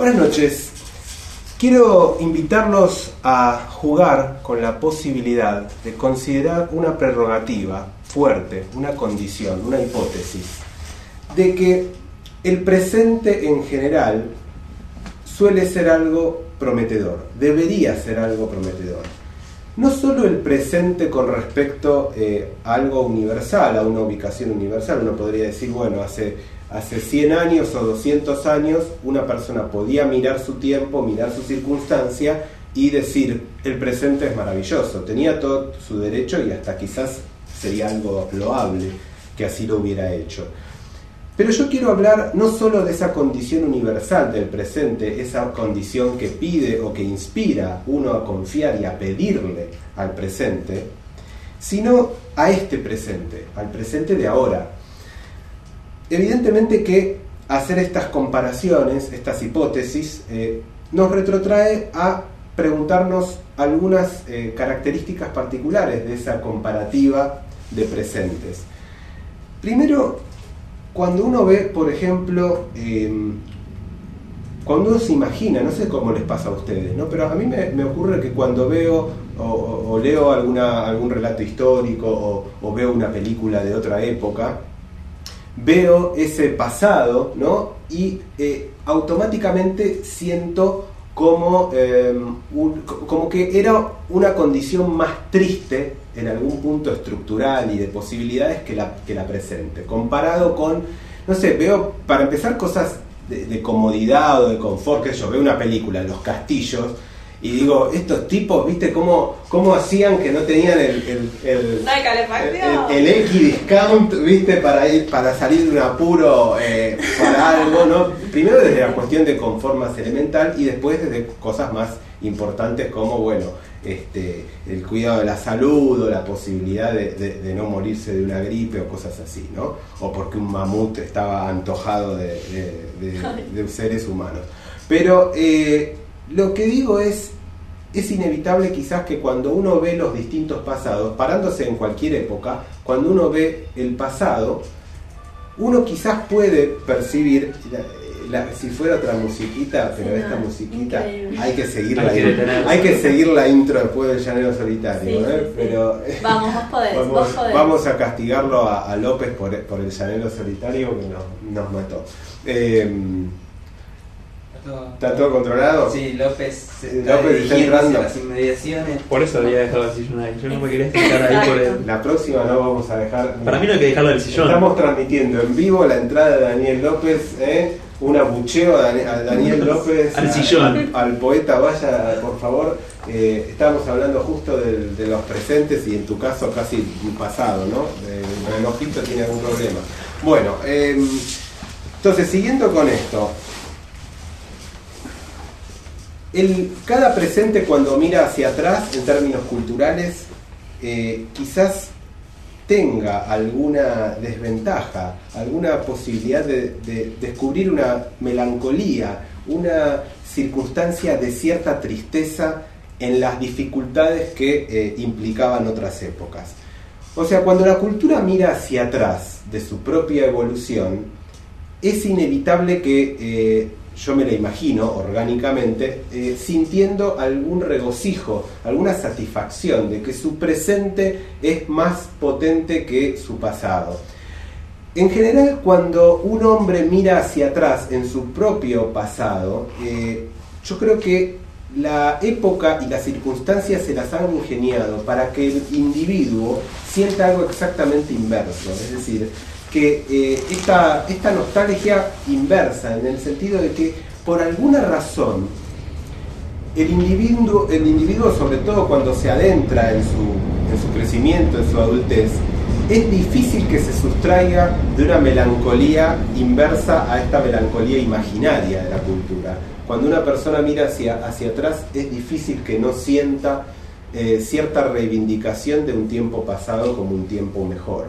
Buenas noches. Quiero invitarlos a jugar con la posibilidad de considerar una prerrogativa fuerte, una condición, una hipótesis, de que el presente en general suele ser algo prometedor, debería ser algo prometedor. No solo el presente con respecto a algo universal, a una ubicación universal. Uno podría decir, bueno, hace 100 años o 200 años una persona podía mirar su tiempo, mirar su circunstancia y decir, el presente es maravilloso, tenía todo su derecho y hasta quizás sería algo loable que así lo hubiera hecho. Pero yo quiero hablar no solo de esa condición universal del presente, esa condición que pide o que inspira uno a confiar y a pedirle al presente, sino a este presente, al presente de ahora. Evidentemente que hacer estas comparaciones, estas hipótesis, nos retrotrae a preguntarnos algunas características particulares de esa comparativa de presentes. Primero, cuando uno ve, por ejemplo, cuando uno se imagina, no sé cómo les pasa a ustedes, ¿no? Pero a mí me ocurre que cuando veo o leo algún relato histórico o veo una película de otra época, veo ese pasado, ¿no? Y automáticamente siento como que era una condición más triste en algún punto estructural y de posibilidades que la presente, comparado con, no sé, veo, para empezar, cosas de comodidad o de confort, que yo veo una película, Los Castillos, y digo, estos tipos, ¿viste cómo hacían que no tenían el equidiscount, ¿viste? Para salir de un apuro para algo, ¿no? Primero desde la cuestión de confort más elemental y después desde cosas más importantes como, bueno, el cuidado de la salud o la posibilidad de no morirse de una gripe o cosas así, ¿no? O porque un mamut estaba antojado de seres humanos. Pero lo que digo es inevitable quizás que cuando uno ve los distintos pasados, parándose en cualquier época, cuando uno ve el pasado, uno quizás puede percibir, si fuera otra musiquita, pero sí, esta musiquita, increíble. Hay que seguir la intro después del Llanero Solitario, sí, sí, pero vamos, vos podés. Vamos a castigarlo a López por el Llanero Solitario que nos mató. ¿Está todo controlado? Sí, López está entrando las inmediaciones. Por eso había dejado el sillón ahí. Yo no me quería sentar ahí por él. La próxima no vamos a dejar. Para mí no hay que dejarlo del sillón. Estamos transmitiendo en vivo la entrada de Daniel López, un abucheo a Daniel López al sillón. Al poeta, vaya por favor. Estábamos hablando justo de los presentes y en tu caso casi un pasado, ¿no? El relojito tiene algún problema. Bueno, entonces siguiendo con esto. Cada presente, cuando mira hacia atrás en términos culturales, quizás tenga alguna desventaja, alguna posibilidad de descubrir una melancolía, una circunstancia de cierta tristeza en las dificultades que implicaban otras épocas. O sea, cuando la cultura mira hacia atrás de su propia evolución, es inevitable que yo me la imagino orgánicamente sintiendo algún regocijo, alguna satisfacción de que su presente es más potente que su pasado. En general, cuando un hombre mira hacia atrás en su propio pasado, yo creo que la época y las circunstancias se las han ingeniado para que el individuo sienta algo exactamente inverso, es decir, que esta nostalgia inversa, en el sentido de que por alguna razón el individuo, sobre todo cuando se adentra en su crecimiento, en su adultez, es difícil que se sustraiga de una melancolía inversa a esta melancolía imaginaria de la cultura. Cuando una persona mira hacia atrás, es difícil que no sienta cierta reivindicación de un tiempo pasado como un tiempo mejor.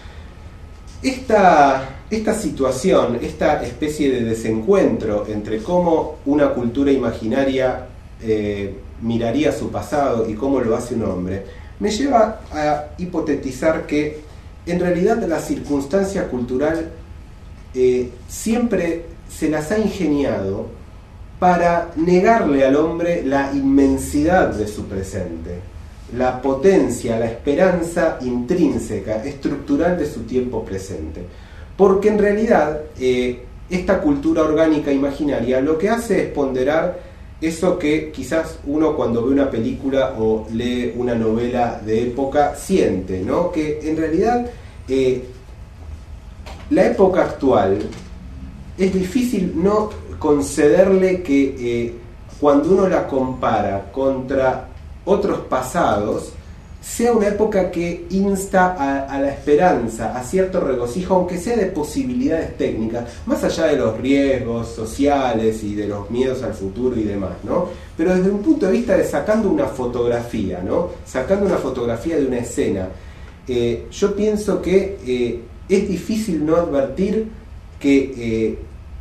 Esta situación, esta especie de desencuentro entre cómo una cultura imaginaria miraría su pasado y cómo lo hace un hombre, me lleva a hipotetizar que en realidad la circunstancia cultural siempre se las ha ingeniado para negarle al hombre la inmensidad de su presente, la potencia, la esperanza intrínseca, estructural de su tiempo presente. Porque en realidad esta cultura orgánica imaginaria lo que hace es ponderar eso que quizás uno cuando ve una película o lee una novela de época siente, ¿no? Que en realidad la época actual es difícil no concederle que cuando uno la compara contra otros pasados, sea una época que insta a la esperanza, a cierto regocijo, aunque sea de posibilidades técnicas, más allá de los riesgos sociales y de los miedos al futuro y demás, ¿no? Pero desde un punto de vista de sacando una fotografía, ¿no? Sacando una fotografía de una escena, yo pienso que es difícil no advertir que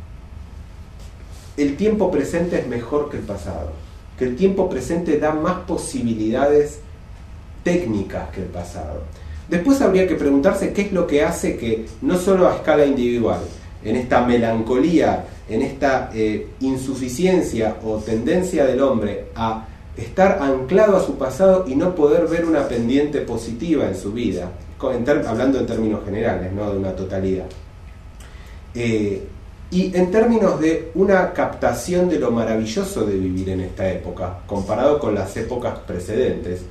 el tiempo presente es mejor que el pasado, que el tiempo presente da más posibilidades técnicas que el pasado. Después habría que preguntarse qué es lo que hace que, no solo a escala individual, en esta melancolía, en esta insuficiencia o tendencia del hombre a estar anclado a su pasado y no poder ver una pendiente positiva en su vida, hablando en términos generales, no de una totalidad. Y en términos de una captación de lo maravilloso de vivir en esta época, comparado con las épocas precedentes,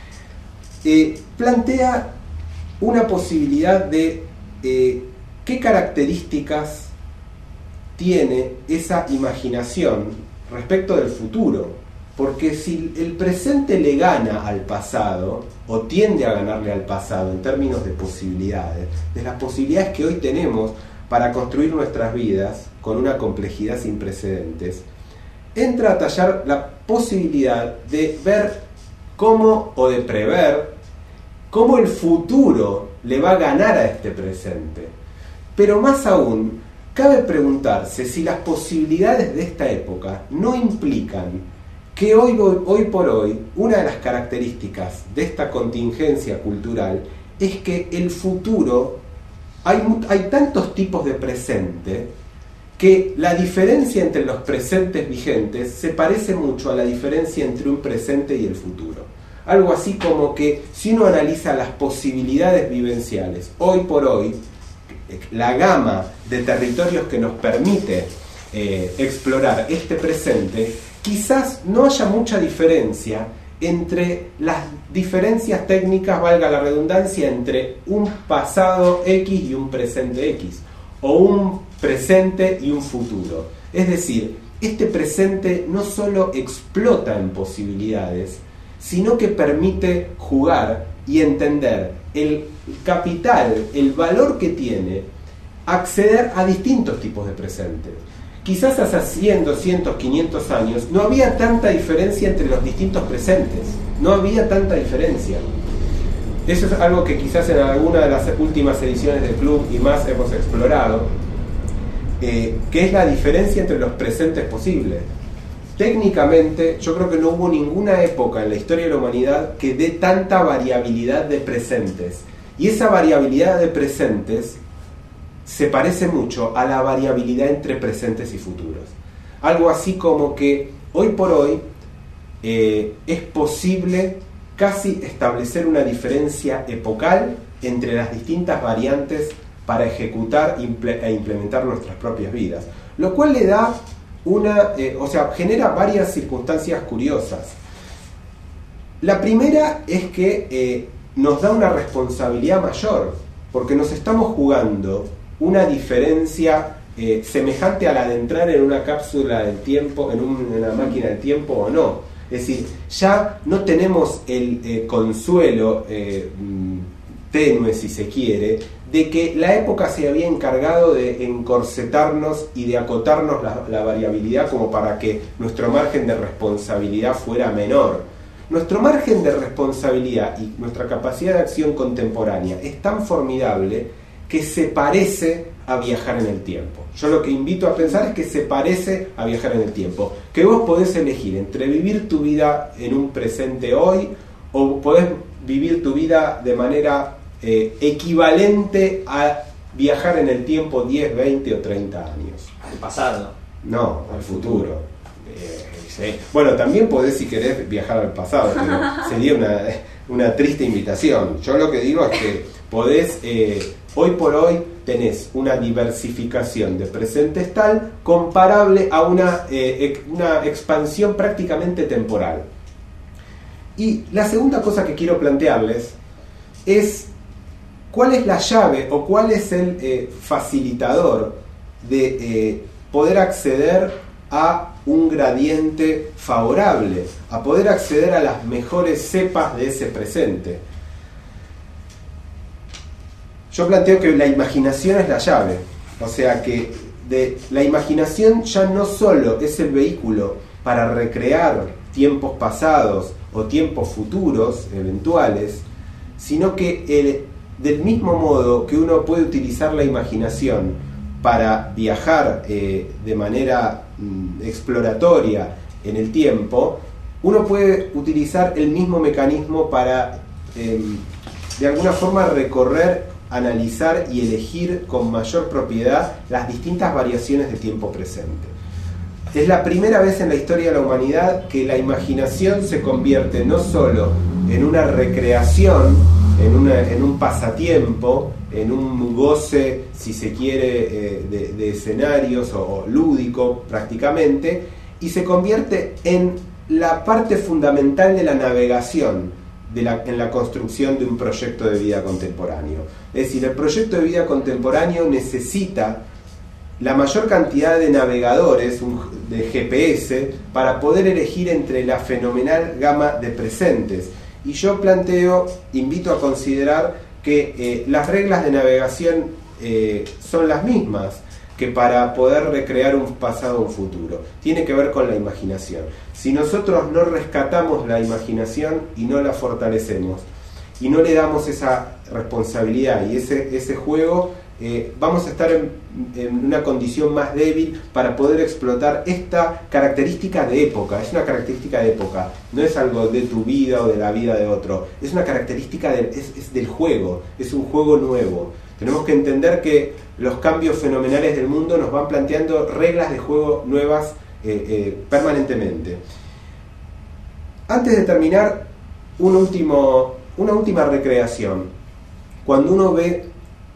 plantea una posibilidad de qué características tiene esa imaginación respecto del futuro. Porque si el presente le gana al pasado, o tiende a ganarle al pasado en términos de posibilidades, de las posibilidades que hoy tenemos para construir nuestras vidas con una complejidad sin precedentes, entra a tallar la posibilidad de ver cómo, o de prever, cómo el futuro le va a ganar a este presente. Pero más aún, cabe preguntarse si las posibilidades de esta época no implican que hoy por hoy, una de las características de esta contingencia cultural es que el futuro, hay tantos tipos de presente que la diferencia entre los presentes vigentes se parece mucho a la diferencia entre un presente y el futuro. Algo así como que si uno analiza las posibilidades vivenciales, hoy por hoy, la gama de territorios que nos permite explorar este presente, quizás no haya mucha diferencia entre las diferencias técnicas, valga la redundancia, entre un pasado X y un presente X, o un presente y un futuro. Es decir, este presente no solo explota en posibilidades, sino que permite jugar y entender el capital, el valor que tiene acceder a distintos tipos de presentes. Quizás hace 100, 200, 500 años no había tanta diferencia entre los distintos presentes, no había tanta diferencia. Eso es algo que quizás en alguna de las últimas ediciones del club y más hemos explorado, que es la diferencia entre los presentes posibles. Técnicamente, yo creo que no hubo ninguna época en la historia de la humanidad que dé tanta variabilidad de presentes. Y esa variabilidad de presentes se parece mucho a la variabilidad entre presentes y futuros. Algo así como que hoy por hoy es posible casi establecer una diferencia epocal entre las distintas variantes para ejecutar e implementar nuestras propias vidas. Lo cual le da genera varias circunstancias curiosas. La primera es que nos da una responsabilidad mayor, porque nos estamos jugando una diferencia semejante a la de entrar en una cápsula del tiempo, en una máquina del tiempo o no. Es decir, ya no tenemos el consuelo tenue, si se quiere, de que la época se había encargado de encorsetarnos y de acotarnos la variabilidad como para que nuestro margen de responsabilidad fuera menor. Nuestro margen de responsabilidad y nuestra capacidad de acción contemporánea es tan formidable que se parece a viajar en el tiempo. Yo lo que invito a pensar es que se parece a viajar en el tiempo. Que vos podés elegir entre vivir tu vida en un presente hoy o podés vivir tu vida de manera equivalente a viajar en el tiempo 10, 20 o 30 años. Al pasado. No, al futuro. Sí. Bueno, también podés, si querés, viajar al pasado, pero sería una triste invitación. Yo lo que digo es que podés, hoy por hoy tenés una diversificación de presentes tal comparable a una expansión prácticamente temporal. Y la segunda cosa que quiero plantearles es cuál es la llave o cuál es el facilitador de poder acceder a un gradiente favorable, a poder acceder a las mejores cepas de ese presente. Yo planteo que la imaginación es la llave, o sea que la imaginación ya no solo es el vehículo para recrear tiempos pasados o tiempos futuros eventuales, sino que del mismo modo que uno puede utilizar la imaginación para viajar de manera exploratoria en el tiempo, uno puede utilizar el mismo mecanismo para de alguna forma recorrer, analizar y elegir con mayor propiedad las distintas variaciones de tiempo presente. Es la primera vez en la historia de la humanidad que la imaginación se convierte no solo en una recreación, en un pasatiempo, en un goce, si se quiere, de escenarios o lúdico prácticamente, y se convierte en la parte fundamental de la navegación en la construcción de un proyecto de vida contemporáneo. Es decir, el proyecto de vida contemporáneo necesita la mayor cantidad de navegadores, de GPS, para poder elegir entre la fenomenal gama de presentes. Y yo invito a considerar que las reglas de navegación son las mismas que para poder recrear un pasado o un futuro. Tiene que ver con la imaginación. Si nosotros no rescatamos la imaginación y no la fortalecemos, y no le damos esa responsabilidad y ese juego, vamos a estar en una condición más débil para poder explotar esta característica de época. Es una característica de época, no es algo de tu vida o de la vida de otro, es una característica es del juego, es un juego nuevo. Tenemos que entender que los cambios fenomenales del mundo nos van planteando reglas de juego nuevas permanentemente. Antes de terminar, una última recreación. Cuando uno ve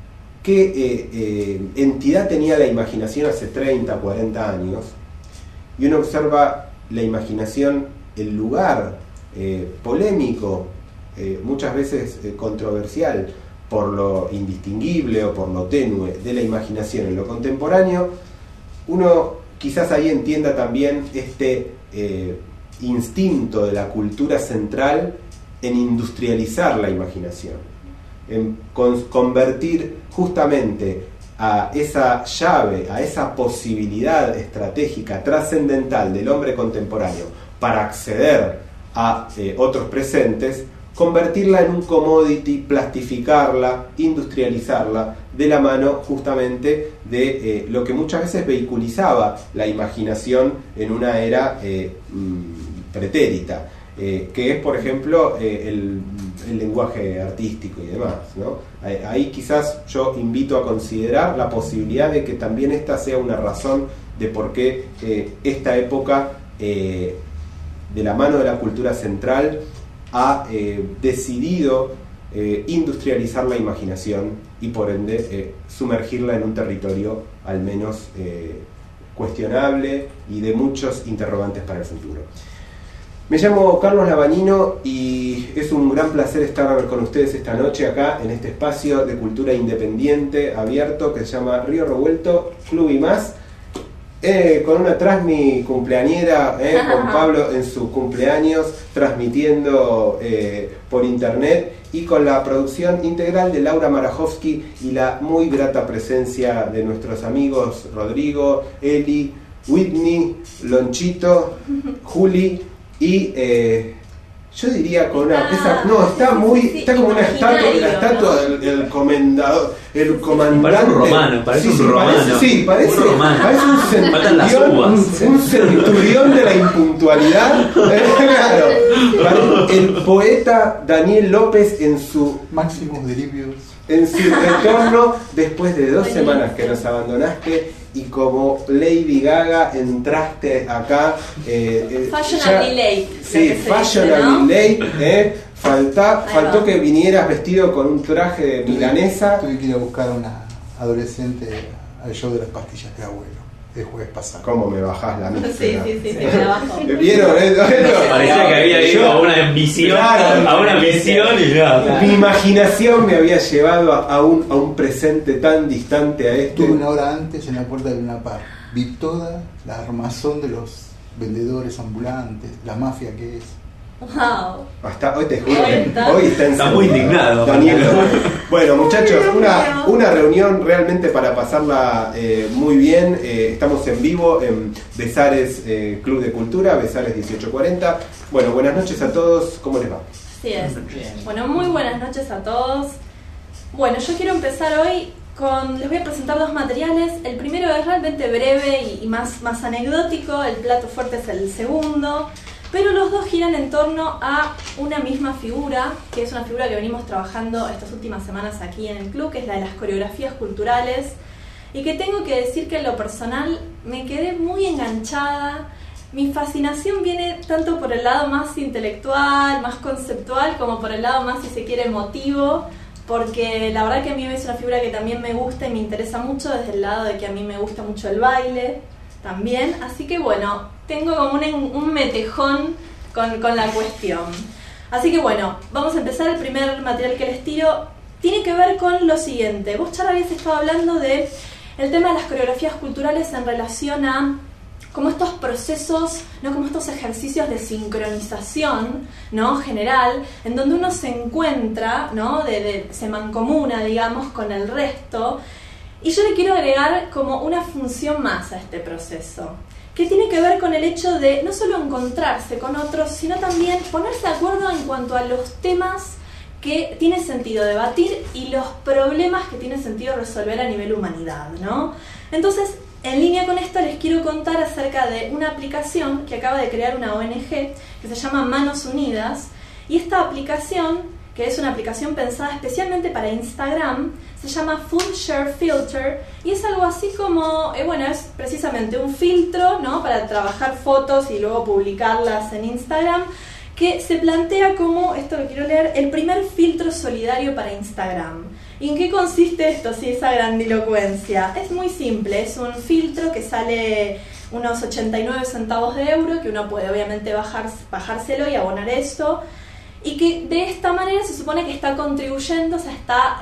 qué entidad tenía la imaginación hace 30, 40 años, y uno observa la imaginación, el lugar polémico, muchas veces controversial, por lo indistinguible o por lo tenue de la imaginación en lo contemporáneo, uno quizás ahí entienda también este instinto de la cultura central en industrializar la imaginación, en convertir justamente a esa llave, a esa posibilidad estratégica trascendental del hombre contemporáneo para acceder a otros presentes, convertirla en un commodity, plastificarla, industrializarla, de la mano justamente de lo que muchas veces vehiculizaba la imaginación en una era pretérita, que es, por ejemplo, el lenguaje artístico y demás, ¿no? Ahí quizás yo invito a considerar la posibilidad de que también esta sea una razón de por qué esta época, de la mano de la cultura central, ha decidido industrializar la imaginación y por ende sumergirla en un territorio al menos cuestionable y de muchos interrogantes para el futuro. Me llamo Carlos Labañino y es un gran placer estar con ustedes esta noche acá en este espacio de cultura independiente abierto que se llama Río Revuelto, Club y Más, con una transmi cumpleañera, con Pablo en su cumpleaños, transmitiendo por internet, y con la producción integral de Laura Marajowski y la muy grata presencia de nuestros amigos Rodrigo, Eli, Whitney, Lonchito, Juli y yo diría con una está como una estatua del comendador, el comandante. Parece un romano, parece un romano. Parece un centurión de la impuntualidad. Claro, el poeta Daniel López en su Máximos Delirios, en su retorno después de 2 semanas que nos abandonaste y como Lady Gaga entraste acá. Fashionably late. Sí, fashionably late. Faltó que vinieras vestido con un traje de milanesa. Tuve que ir a buscar a una adolescente al show de las pastillas de abuelo el jueves pasado. ¿Cómo me bajás la misa? Sí, me la bajo. ¿Vieron? Parecía que había ido a una visión, claro, a una visión y ya. Mi imaginación me había llevado a un presente tan distante a este. Estuve una hora antes en la puerta de Luna Park. Vi toda la armazón de los vendedores ambulantes, la mafia que es. Wow. Hasta hoy te juro que hoy está muy indignado, Daniel. Bueno, muchachos, una reunión realmente para pasarla muy bien. Estamos en vivo en Besares Club de Cultura, Besares 1840. Bueno, buenas noches a todos. ¿Cómo les va? Así es. Bueno, muy buenas noches a todos. Bueno, yo quiero empezar hoy les voy a presentar dos materiales. El primero es realmente breve y más anecdótico. El plato fuerte es el segundo. Pero los dos giran en torno a una misma figura, que es una figura que venimos trabajando estas últimas semanas aquí en el club, que es la de las coreografías culturales, y que tengo que decir que en lo personal me quedé muy enganchada. Mi fascinación viene tanto por el lado más intelectual, más conceptual, como por el lado más, si se quiere, emotivo, porque la verdad que a mí es una figura que también me gusta y me interesa mucho desde el lado de que a mí me gusta mucho el baile también, así que bueno, tengo como un metejón con la cuestión. Así que bueno, vamos a empezar. El primer material que les tiro tiene que ver con lo siguiente. Vos, Char, habías estado hablando de el tema de las coreografías culturales en relación a como estos procesos, ¿no? Como estos ejercicios de sincronización, ¿no? General, en donde uno se encuentra, ¿no? Se mancomuna, digamos, con el resto. Y yo le quiero agregar como una función más a este proceso, que tiene que ver con el hecho de no solo encontrarse con otros, sino también ponerse de acuerdo en cuanto a los temas que tiene sentido debatir y los problemas que tiene sentido resolver a nivel humanidad, ¿no? Entonces, en línea con esto les quiero contar acerca de una aplicación que acaba de crear una ONG que se llama Manos Unidas, y esta aplicación, que es una aplicación pensada especialmente para Instagram, se llama Food Share Filter, y es algo así como, es precisamente un filtro, ¿no? Para trabajar fotos y luego publicarlas en Instagram, que se plantea como, esto lo quiero leer, el primer filtro solidario para Instagram. ¿Y en qué consiste esto, sí, esa grandilocuencia? Es muy simple, es un filtro que sale unos 89 centavos de euro, que uno puede obviamente bajárselo y abonar esto, y que de esta manera se supone que está contribuyendo, o sea, está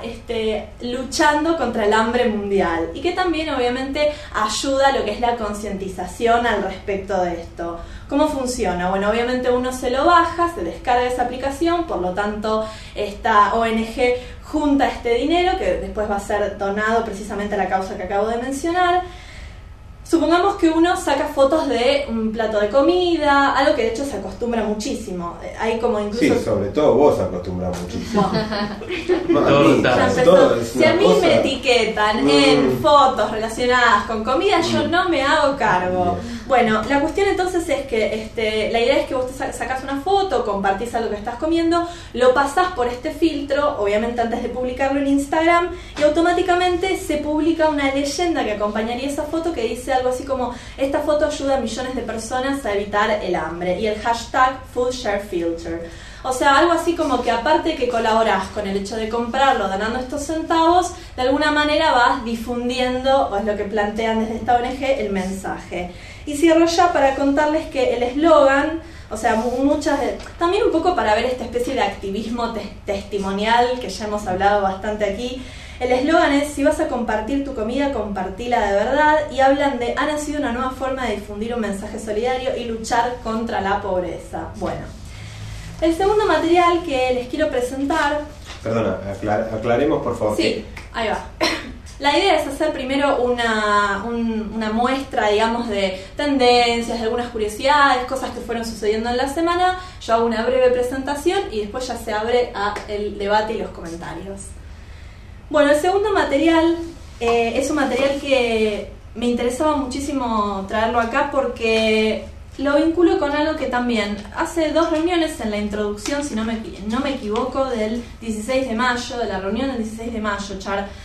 luchando contra el hambre mundial, y que también obviamente ayuda a lo que es la concientización al respecto de esto. ¿Cómo funciona? Bueno, obviamente uno se lo baja, se descarga esa aplicación, por lo tanto esta ONG junta este dinero que después va a ser donado precisamente a la causa que acabo de mencionar. Supongamos que uno saca fotos de un plato de comida, algo que de hecho se acostumbra muchísimo. Hay como incluso... Sí, sobre todo vos acostumbras muchísimo. Si a mí me etiquetan en fotos relacionadas con comida, yo no me hago cargo. Bueno, la cuestión entonces es que la idea es que vos te sacás una foto, compartís algo que estás comiendo, lo pasás por este filtro, obviamente antes de publicarlo en Instagram, y automáticamente se publica una leyenda que acompañaría esa foto que dice algo así como: esta foto ayuda a millones de personas a evitar el hambre, y el hashtag FoodShareFilter. O sea, algo así como que aparte de que colaborás con el hecho de comprarlo donando estos centavos, de alguna manera vas difundiendo, o es lo que plantean desde esta ONG, el mensaje. Y cierro ya para contarles que el eslogan, o sea, también un poco para ver esta especie de activismo testimonial que ya hemos hablado bastante aquí. El eslogan es: si vas a compartir tu comida, compartila de verdad, y hablan de: ha nacido una nueva forma de difundir un mensaje solidario y luchar contra la pobreza. Bueno, el segundo material que les quiero presentar... Perdona, aclaremos por favor. Sí, ahí va. La idea es hacer primero una muestra, digamos, de tendencias, de algunas curiosidades, cosas que fueron sucediendo en la semana. Yo hago una breve presentación y después ya se abre el debate y los comentarios. Bueno, el segundo material es un material que me interesaba muchísimo traerlo acá porque lo vinculo con algo que también hace 2 reuniones en la introducción, si no me equivoco, del 16 de mayo, de la reunión del 16 de mayo, Char.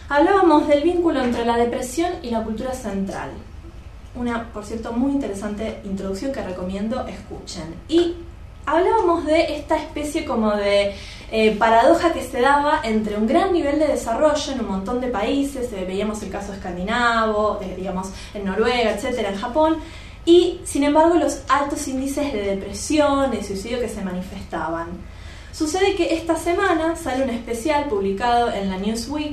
hablábamos del vínculo entre la depresión y la cultura central. Una, por cierto, muy interesante introducción que recomiendo escuchen. Y hablábamos de esta especie como de paradoja que se daba entre un gran nivel de desarrollo en un montón de países, veíamos el caso escandinavo, digamos en Noruega, etcétera, en Japón, y sin embargo los altos índices de depresión, de suicidio que se manifestaban. Sucede que esta semana sale un especial publicado en la Newsweek,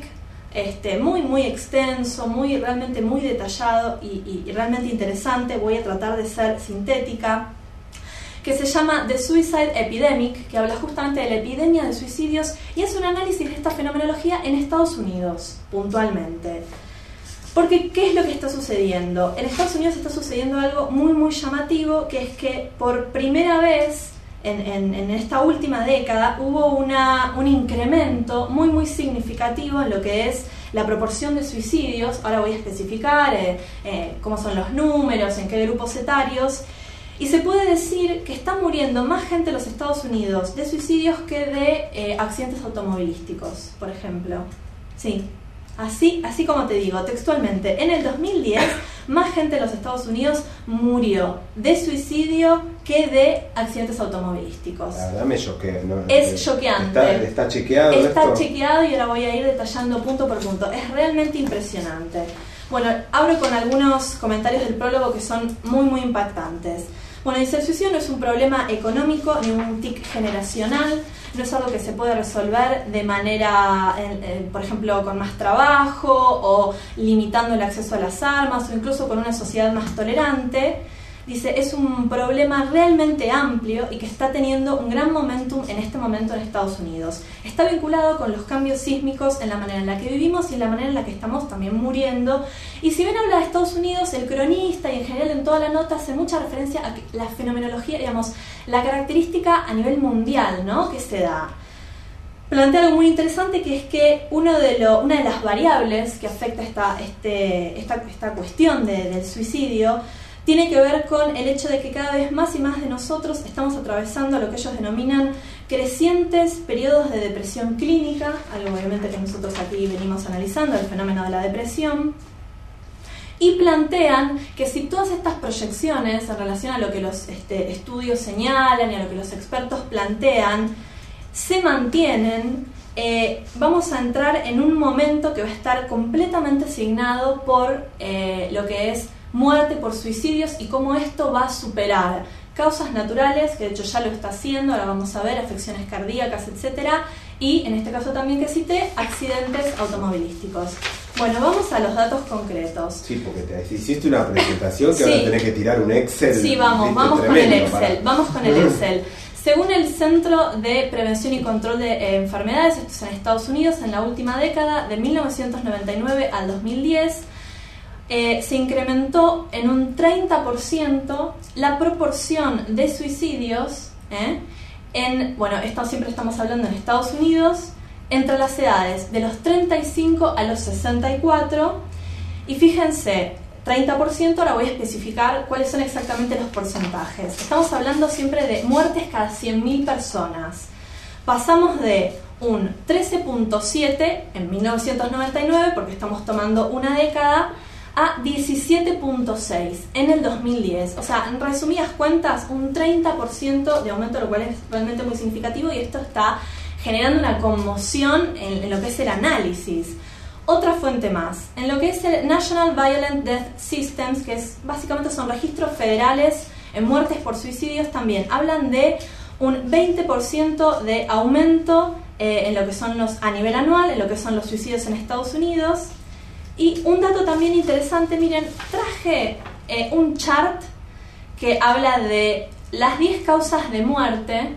muy extenso, realmente muy detallado y realmente interesante. Voy a tratar de ser sintética, que se llama The Suicide Epidemic, que habla justamente de la epidemia de suicidios y es un análisis de esta fenomenología en Estados Unidos, puntualmente. Porque, ¿qué es lo que está sucediendo? En Estados Unidos está sucediendo algo muy llamativo, que es que por primera vez en esta última década hubo un incremento muy significativo en lo que es la proporción de suicidios. Ahora voy a especificar cómo son los números, en qué grupos etarios. Y se puede decir que está muriendo más gente en los Estados Unidos de suicidios que de accidentes automovilísticos, por ejemplo. Sí, así como te digo, textualmente, en el 2010 más gente en los Estados Unidos murió de suicidio que de accidentes automovilísticos. La verdad me choquea, ¿no? Es choqueante. ¿Está chequeado Está esto? chequeado y ahora voy a ir detallando punto por punto. Es realmente impresionante. Bueno, abro con algunos comentarios del prólogo que son muy impactantes. Bueno, dice, el suicidio no es un problema económico ni un tic generacional, no es algo que se puede resolver de manera, por ejemplo, con más trabajo o limitando el acceso a las armas o incluso con una sociedad más tolerante. Dice, es un problema realmente amplio y que está teniendo un gran momentum en este momento en Estados Unidos. Está vinculado con los cambios sísmicos en la manera en la que vivimos y en la manera en la que estamos también muriendo. Y si bien habla de Estados Unidos, el cronista y en general en toda la nota hace mucha referencia a la fenomenología, digamos, la característica a nivel mundial, ¿no?, que se da. Plantea algo muy interesante, que es que una de las variables que afecta esta cuestión del suicidio tiene que ver con el hecho de que cada vez más y más de nosotros estamos atravesando lo que ellos denominan crecientes periodos de depresión clínica, algo obviamente que nosotros aquí venimos analizando, el fenómeno de la depresión, y plantean que si todas estas proyecciones en relación a lo que los estudios señalan y a lo que los expertos plantean se mantienen, vamos a entrar en un momento que va a estar completamente asignado por lo que es muerte por suicidios y cómo esto va a superar causas naturales, que de hecho ya lo está haciendo, ahora vamos a ver, afecciones cardíacas, etcétera, y en este caso también que cité, accidentes automovilísticos. Bueno, vamos a los datos concretos. Sí, porque te hiciste una presentación que ahora tenés que tirar un Excel. Sí, vamos con el Excel, vamos con el Excel. Según el Centro de Prevención y Control de Enfermedades, esto es en Estados Unidos, en la última década, de 1999 al 2010, se incrementó en un 30% la proporción de suicidios, esto siempre estamos hablando en Estados Unidos, entre las edades de los 35 a los 64, y fíjense, 30%, ahora voy a especificar cuáles son exactamente los porcentajes. Estamos hablando siempre de muertes cada 100.000 personas. Pasamos de un 13.7 en 1999, porque estamos tomando una década, a 17.6 en el 2010. O sea, en resumidas cuentas, un 30% de aumento, lo cual es realmente muy significativo, y esto está generando una conmoción en lo que es el análisis. Otra fuente más, en lo que es el National Violent Death Systems, que básicamente son registros federales en muertes por suicidios, también hablan de un 20% de aumento en lo que son a nivel anual, en lo que son los suicidios en Estados Unidos. Y un dato también interesante, miren, traje un chart que habla de las 10 causas de muerte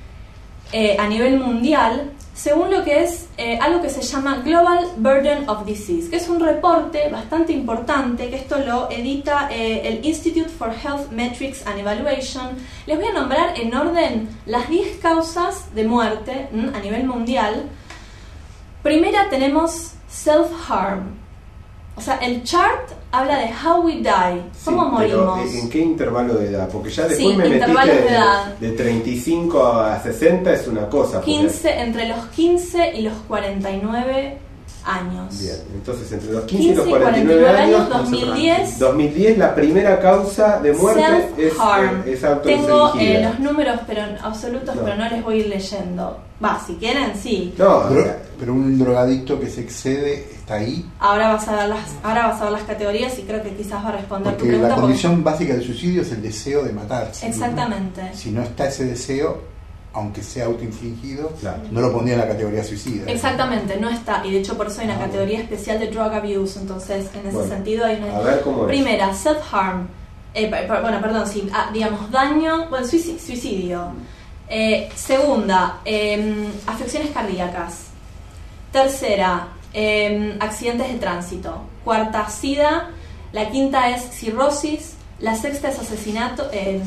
a nivel mundial, según lo que es algo que se llama Global Burden of Disease, que es un reporte bastante importante, que esto lo edita el Institute for Health Metrics and Evaluation. Les voy a nombrar en orden las 10 causas de muerte a nivel mundial. Primera tenemos self-harm. O sea, el chart habla de how we die, cómo morimos. Pero ¿en qué intervalo de edad? Porque ya después me intervalos metiste de edad. De 35 a 60 es una cosa. 15, entre los 15 y los 49 años. Bien, entonces entre los 15 y los 49 años, 2010 la primera causa de muerte es autoinfligida. Tengo los números pero absolutos, pero no les voy a ir leyendo. Si quieren, sí. No, pero un drogadicto que se excede está ahí. Ahora vas a ver las categorías y creo que quizás va a responder porque tu pregunta. La condición básica del suicidio es el deseo de matarse. Exactamente. Si no está ese deseo, aunque sea autoinfligido, claro, no lo pondría en la categoría suicida. Exactamente, no está. Y de hecho por eso hay una categoría especial de drug abuse. Entonces, en ese sentido hay una... A ver cómo primera, self-harm. Digamos, daño... suicidio. Segunda, afecciones cardíacas. Tercera, accidentes de tránsito. Cuarta, SIDA. La quinta es cirrosis. La sexta es asesinato...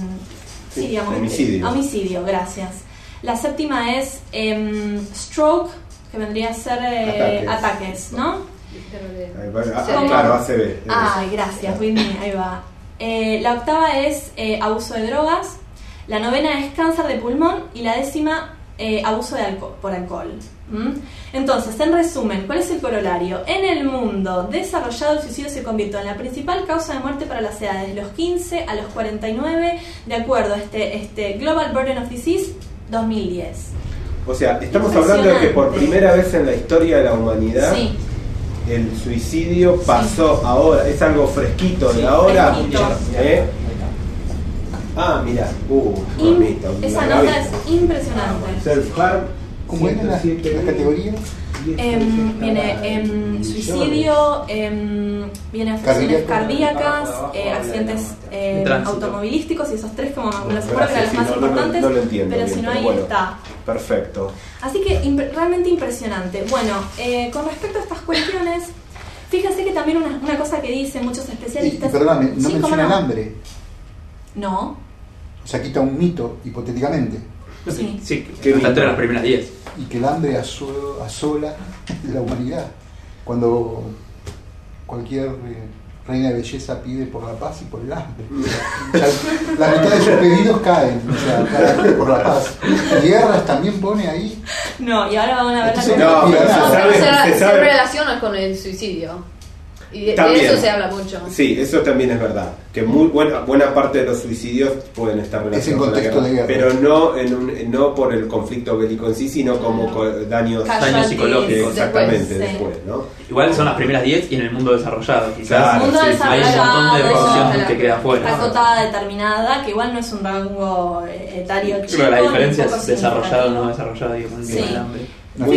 homicidio, gracias. La séptima es stroke, que vendría a ser ataques, ¿no? Claro, ACV. Ay, gracias, Whitney, ahí va. La octava es abuso de drogas. La novena es cáncer de pulmón. Y la décima, abuso por alcohol. Entonces, en resumen, ¿cuál es el corolario? En el mundo desarrollado, el suicidio se convirtió en la principal causa de muerte para las edades de los 15 a los 49, de acuerdo a este Global Burden of Disease 2010. O sea, estamos hablando de que por primera vez en la historia de la humanidad, el suicidio pasó ahora, es algo fresquito de ahora. Mirá, esa nota es impresionante. Self-harm. ¿Cómo eran las categorías? Viene suicidio, viene afecciones cardíacas, accidentes automovilísticos, y esos tres como me los acuerdo que eran los más importantes, no lo entiendo pero bien, si no, pero ahí bueno, está. Perfecto. Así que realmente impresionante. Bueno, con respecto a estas cuestiones, fíjense que también una cosa que dicen muchos especialistas... Perdóname, no menciona el hambre. No. O sea, quita un mito, hipotéticamente. Sí, que está entre las primeras 10. Y que el hambre asola la humanidad. Cuando cualquier reina de belleza pide por la paz y por el hambre. O sea, la mitad de sus pedidos caen, o sea, por la paz. Guerras también pone ahí. No, y ahora van a ver se relaciona con el suicidio. Y de eso se habla mucho. Sí, eso también es verdad. Que muy buena parte de los suicidios pueden estar relacionados con la guerra, pero no por el conflicto bélico en sí, sino como daños psicológicos. Exactamente, después, ¿no? Igual son las primeras 10 y en el mundo desarrollado. Quizás claro, hay un montón de población que queda fuera. Está acotada, determinada, que igual no es un rango etario. Pero la diferencia es desarrollado o no desarrollado, digo, con el hambre.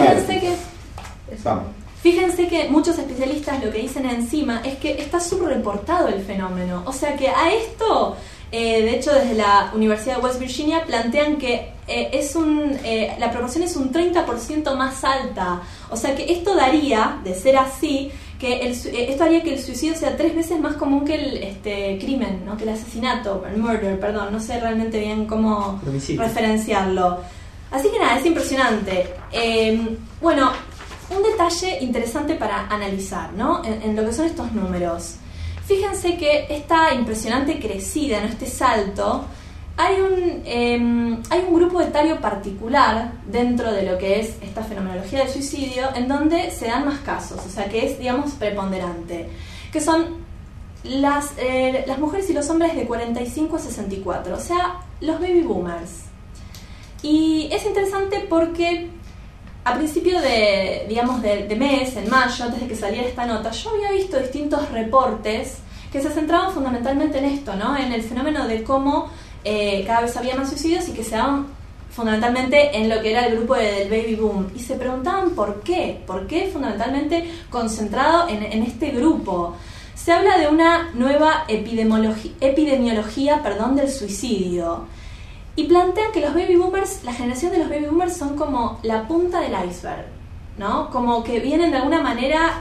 Fíjense que muchos especialistas lo que dicen encima es que está subreportado el fenómeno. O sea que a esto, de hecho desde la Universidad de West Virginia plantean que la proporción es un 30% más alta. O sea que esto daría, de ser así, esto haría que el suicidio sea 3 veces más común que el crimen, ¿no? Que el asesinato, el murder, perdón, no sé realmente bien cómo referenciarlo. Así que nada, es impresionante. Un detalle interesante para analizar, ¿no? En lo que son estos números. Fíjense que esta impresionante crecida, ¿no? Este salto, hay un grupo etario particular dentro de lo que es esta fenomenología del suicidio en donde se dan más casos, o sea que es, digamos, preponderante, que son las mujeres y los hombres de 45 a 64, o sea, los baby boomers. Y es interesante porque a principio de mes, en mayo, antes de que saliera esta nota, yo había visto distintos reportes que se centraban fundamentalmente en esto, ¿no? En el fenómeno de cómo cada vez había más suicidios y que se daban fundamentalmente en lo que era el grupo del baby boom. Y se preguntaban por qué fundamentalmente concentrado en este grupo. Se habla de una nueva epidemiología del suicidio. Y plantean que los baby boomers, la generación de los baby boomers son como la punta del iceberg, ¿no? Como que vienen de alguna manera,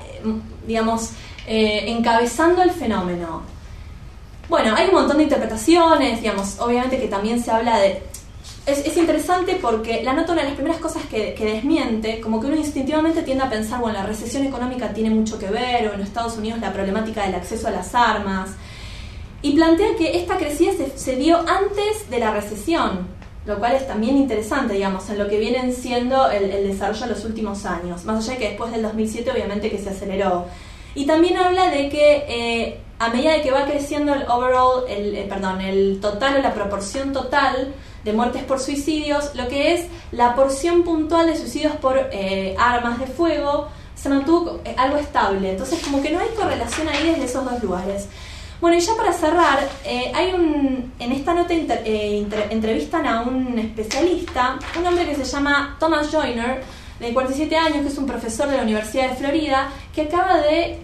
encabezando el fenómeno. Bueno, hay un montón de interpretaciones, obviamente que también se habla de... Es interesante porque la nota, una de las primeras cosas que desmiente, como que uno instintivamente tiende a pensar, bueno, la recesión económica tiene mucho que ver, o en Estados Unidos la problemática del acceso a las armas... Y plantea que esta crecida se dio antes de la recesión. lo cual es también interesante, digamos, en lo que vienen siendo el desarrollo de los últimos años, más allá de que después del 2007 obviamente que se aceleró. Y también habla de que a medida de que va creciendo el overall, el total o la proporción total de muertes por suicidios, lo que es la porción puntual de suicidios por armas de fuego se mantuvo algo estable. Entonces como que no hay correlación ahí desde esos dos lugares. Bueno, y ya para cerrar, en esta nota entrevistan a un especialista, un hombre que se llama Thomas Joyner, de 47 años, que es un profesor de la Universidad de Florida, que acaba de,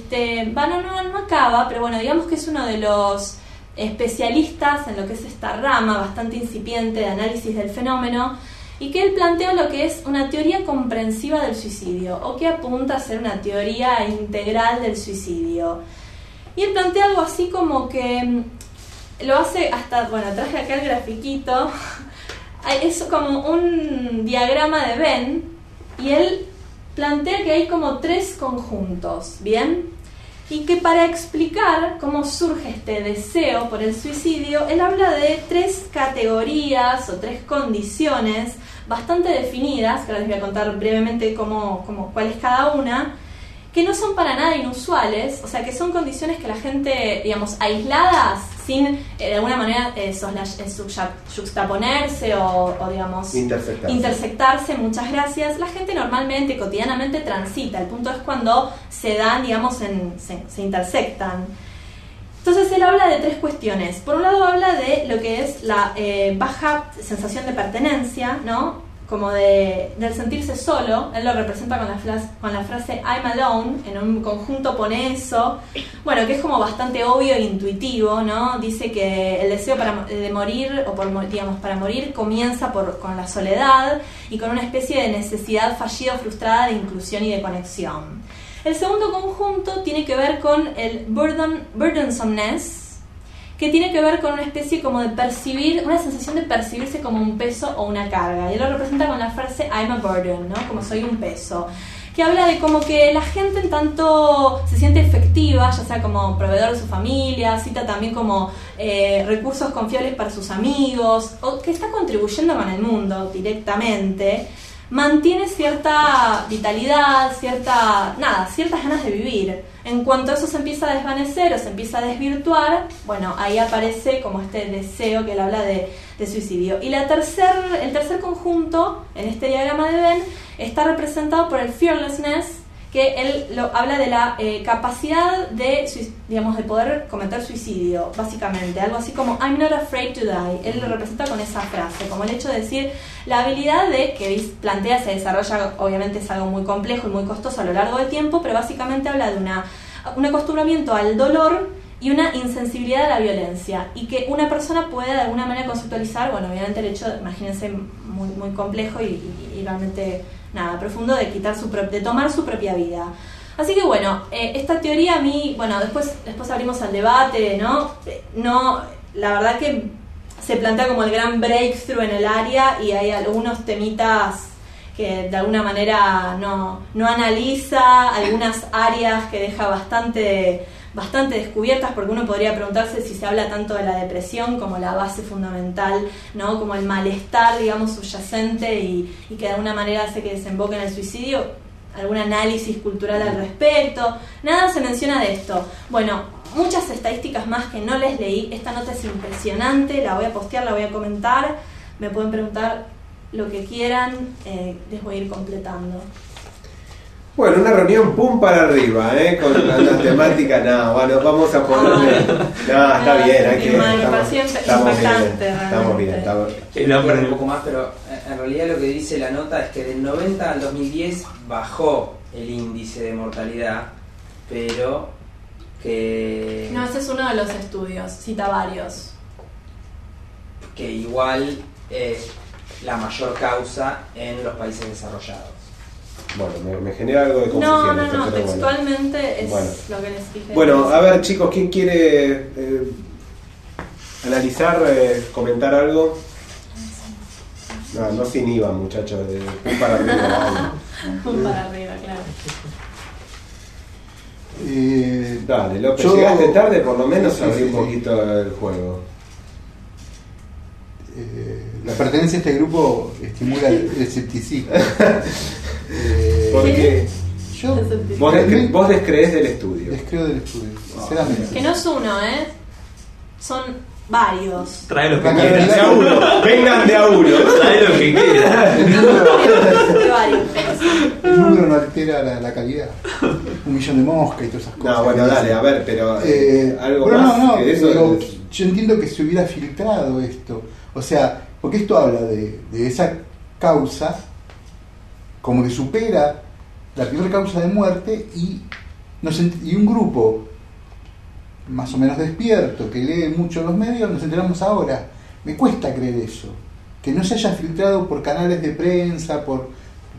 no acaba, pero bueno, digamos que es uno de los especialistas en lo que es esta rama bastante incipiente de análisis del fenómeno, y que él plantea lo que es una teoría comprensiva del suicidio, o que apunta a ser una teoría integral del suicidio. Y él plantea algo así como que lo hace hasta, bueno, traje acá el grafiquito, es como un diagrama de Venn, y él plantea que hay como 3 conjuntos, ¿bien? Y que para explicar cómo surge este deseo por el suicidio, él habla de 3 categorías o 3 condiciones bastante definidas, que ahora les voy a contar brevemente cuál es cada una, que no son para nada inusuales, o sea que son condiciones que la gente, digamos, aisladas, sin de alguna manera juxtaponerse o digamos intersectarse, muchas gracias, la gente normalmente, cotidianamente transita. El punto es cuando se dan, digamos, se intersectan. Entonces él habla de 3 cuestiones. Por un lado habla de lo que es la baja sensación de pertenencia, ¿no? Como del sentirse solo. Él lo representa con la frase I'm alone. En un conjunto pone eso, bueno, que es como bastante obvio e intuitivo, ¿no? Dice que el deseo de morir, o para morir, comienza con la soledad y con una especie de necesidad fallida o frustrada de inclusión y de conexión. El segundo conjunto tiene que ver con el burdensomeness, que tiene que ver con una especie como de una sensación de percibirse como un peso o una carga. Y él lo representa con la frase I'm a burden, ¿no? Como soy un peso. Que habla de como que la gente en tanto se siente efectiva, ya sea como proveedor de su familia, cita también como recursos confiables para sus amigos, o que está contribuyendo con el mundo directamente, mantiene cierta vitalidad, ciertas ganas de vivir. En cuanto eso se empieza a desvanecer o se empieza a desvirtuar, bueno, ahí aparece como este deseo que él habla de suicidio. Y el tercer conjunto, en este diagrama de Venn, está representado por el fearlessness, que él habla de la capacidad de poder cometer suicidio, básicamente, algo así como I'm not afraid to die. Él lo representa con esa frase, como el hecho de decir la habilidad que plantea, se desarrolla, obviamente es algo muy complejo y muy costoso a lo largo del tiempo, pero básicamente habla de un acostumbramiento al dolor y una insensibilidad a la violencia, y que una persona pueda de alguna manera conceptualizar, bueno, obviamente el hecho, imagínense, muy, muy complejo y realmente profundo, de tomar su propia vida. Así que bueno, esta teoría a mí, bueno, después abrimos al debate, ¿no? La verdad que se plantea como el gran breakthrough en el área, y hay algunos temitas que de alguna manera no analiza, algunas áreas que deja bastante descubiertas, porque uno podría preguntarse si se habla tanto de la depresión como la base fundamental, ¿no? Como el malestar, digamos, subyacente y que de alguna manera hace que desemboque en el suicidio. Algún análisis cultural al respecto, nada se menciona de esto. Bueno, muchas estadísticas más que no les leí. Esta nota es impresionante, la voy a postear, la voy a comentar, me pueden preguntar lo que quieran, les voy a ir completando. Bueno, una reunión pum para arriba, con la temática, vamos a ponerle. Está bien, estamos bien. Un poco más, pero en realidad lo que dice la nota es que del 90 al 2010 bajó el índice de mortalidad, pero que... No, ese es uno de los estudios, cita varios. Que igual es la mayor causa en los países desarrollados. Bueno, me genera algo de confusión. No, textualmente es lo que les dije. Bueno, a ver, chicos, ¿quién quiere analizar, comentar algo? No sin IVA, muchachos, pum para arriba. Pum para arriba, claro. Dale, López, llegaste tarde, por lo menos abrí un poquito el juego. La pertenencia a este grupo estimula el escepticismo. Porque yo vos descreés del estudio. Descreo del estudio, sinceramente. Que no es uno, son varios. Trae lo que quieras. De a uno. Vengan de a uno. Trae lo que quieras. El número no altera la calidad. 1 millón de moscas y todas esas cosas. No, bueno, dale, a ver, pero algo pero más que eso. Digo, yo entiendo que se hubiera filtrado esto. O sea, porque esto habla de esa causa como que supera la primera causa de muerte y un grupo más o menos despierto que lee mucho los medios, nos enteramos ahora. Me cuesta creer eso, que no se haya filtrado por canales de prensa, por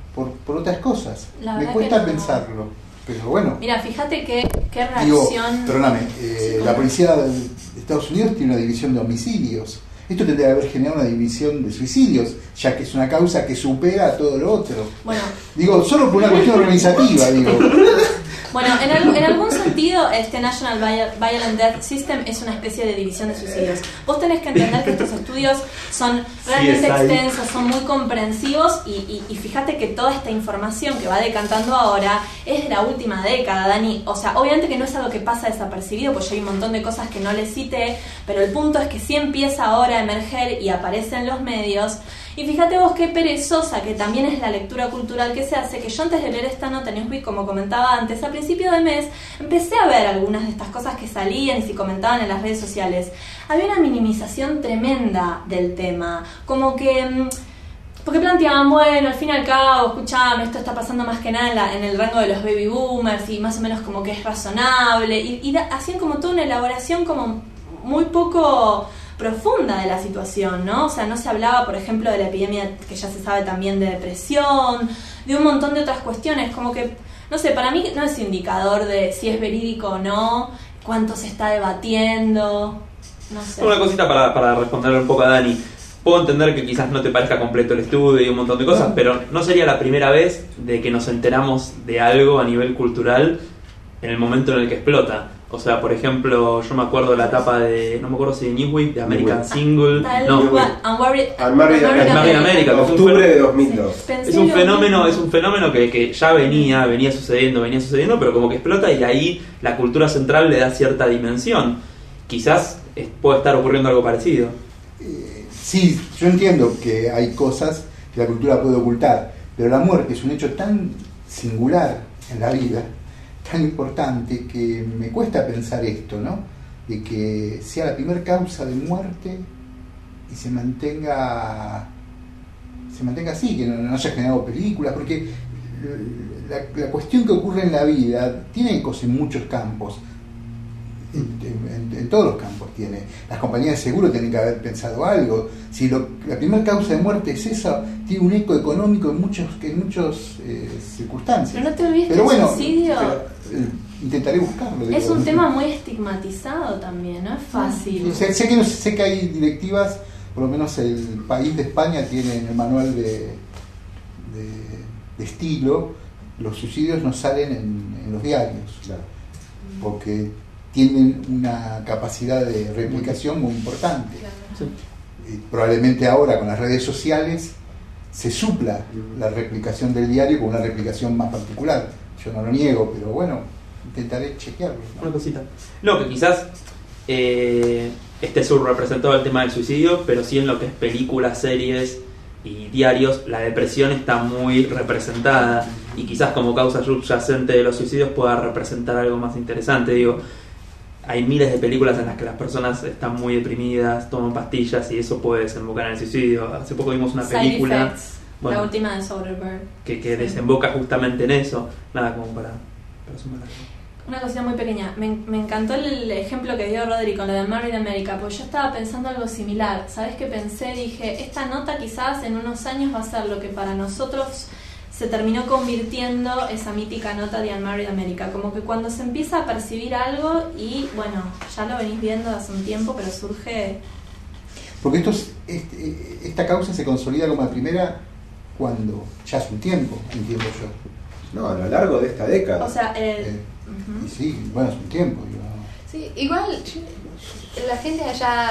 otras cosas. Me cuesta pensarlo, pero bueno. Mira, fíjate qué reacción. Perdóname, la policía de Estados Unidos tiene una división de homicidios. Esto tendría que haber generado una división de suicidios, ya que es una causa que supera a todo lo otro. Bueno, digo, solo por una cuestión organizativa, digo. Bueno, en algún sentido, este National Violent Death System es una especie de división de suicidios. Vos tenés que entender que estos estudios son realmente extensos, son muy comprensivos y fíjate que toda esta información que va decantando ahora es de la última década, Dani. O sea, obviamente que no es algo que pasa desapercibido, pues hay un montón de cosas que no les cité, pero el punto es que sí empieza ahora a emerger y aparece en los medios. Y fíjate vos qué perezosa que también es la lectura cultural que se hace, que yo antes de leer esta nota en Newsweek, como comentaba antes, a principio de mes, empecé a ver algunas de estas cosas que salían y se comentaban en las redes sociales. Había una minimización tremenda del tema, como que... Porque planteaban, bueno, al fin y al cabo, escuchame, esto está pasando más que nada en el rango de los baby boomers y más o menos como que es razonable. Y hacían como toda una elaboración como muy poco... profunda de la situación, ¿no? O sea, no se hablaba, por ejemplo, de la epidemia que ya se sabe también de depresión, de un montón de otras cuestiones, como que, no sé, para mí no es indicador de si es verídico o no, cuánto se está debatiendo, no sé. Una cosita para responderle un poco a Dani. Puedo entender que quizás no te parezca completo el estudio y un montón de cosas, pero no sería la primera vez de que nos enteramos de algo a nivel cultural en el momento en el que explota. O sea, por ejemplo, yo me acuerdo de la etapa de, no me acuerdo si de Newsweek, de American Single, Unmarried America, octubre de 2002. Es un fenómeno que ya venía sucediendo, pero como que explota y ahí la cultura central le da cierta dimensión. Quizás puede estar ocurriendo algo parecido. Sí, yo entiendo que hay cosas que la cultura puede ocultar, pero la muerte es un hecho tan singular en la vida, tan importante, que me cuesta pensar esto, ¿no? De que sea la primera causa de muerte y se mantenga así, que no haya generado películas, porque la cuestión que ocurre en la vida tiene ecos en muchos campos, en todos los campos tiene. Las compañías de seguro tienen que haber pensado algo. Si la primera causa de muerte es esa, tiene un eco económico en muchas circunstancias. Pero no te olvides que el suicidio intentaré buscarlo. Es un tema muy estigmatizado también, no es fácil. Sé que hay directivas, por lo menos el País de España tiene en el manual de estilo, los suicidios no salen en los diarios, claro, porque tienen una capacidad de replicación muy importante. Claro. Probablemente ahora con las redes sociales se supla la replicación del diario con una replicación más particular. Yo no lo niego, pero bueno, intentaré chequearlo, ¿no? Una cosita. No, que quizás esté subrepresentado el tema del suicidio, pero sí en lo que es películas, series y diarios, la depresión está muy representada y quizás como causa subyacente de los suicidios pueda representar algo más interesante. Digo, hay miles de películas en las que las personas están muy deprimidas, toman pastillas y eso puede desembocar en el suicidio. Hace poco vimos una película, la última de Soderbergh, que desemboca justamente en eso. Nada, como para sumar algo. Una cosita muy pequeña. Me encantó el ejemplo que dio Rodri con lo de Unmarried America, porque yo estaba pensando algo similar. ¿Sabes qué pensé? Dije, esta nota quizás en unos años va a ser lo que para nosotros se terminó convirtiendo esa mítica nota de Unmarried America, como que cuando se empieza a percibir algo y bueno, ya lo venís viendo hace un tiempo, pero surge... Porque esta causa se consolida como la primera cuando ya hace un tiempo, entiendo yo. No, a lo largo de esta década. O sea, y sí, bueno, hace un tiempo. Sí, igual la gente allá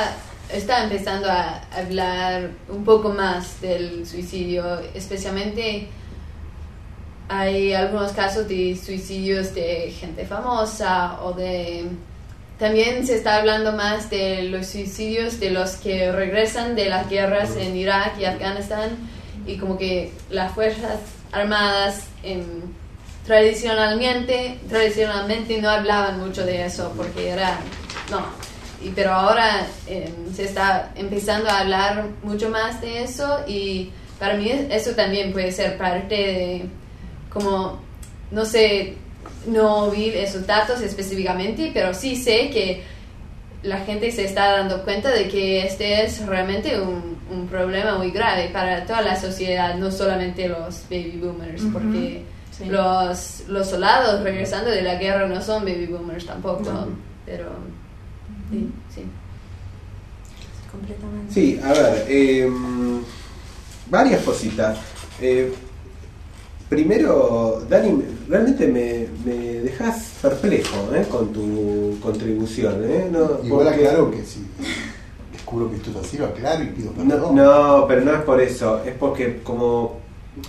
está empezando a hablar un poco más del suicidio, especialmente hay algunos casos de suicidios de gente famosa también se está hablando más de los suicidios de los que regresan de las guerras en Irak y Afganistán, y como que las fuerzas armadas tradicionalmente no hablaban mucho de eso porque pero ahora se está empezando a hablar mucho más de eso, y para mí eso también puede ser parte de, como, no sé, no vi esos datos específicamente, pero sí sé que la gente se está dando cuenta de que este es realmente un problema muy grave para toda la sociedad, no solamente los baby boomers, porque sí, los soldados regresando de la guerra no son baby boomers tampoco, pero sí. Completamente. Sí, a ver, varias cositas. Primero, Dani, realmente me dejas perplejo con tu contribución. No, igual aclaro que si descubro que esto es así, lo aclaro y pido perdón. No, pero no es por eso, es porque como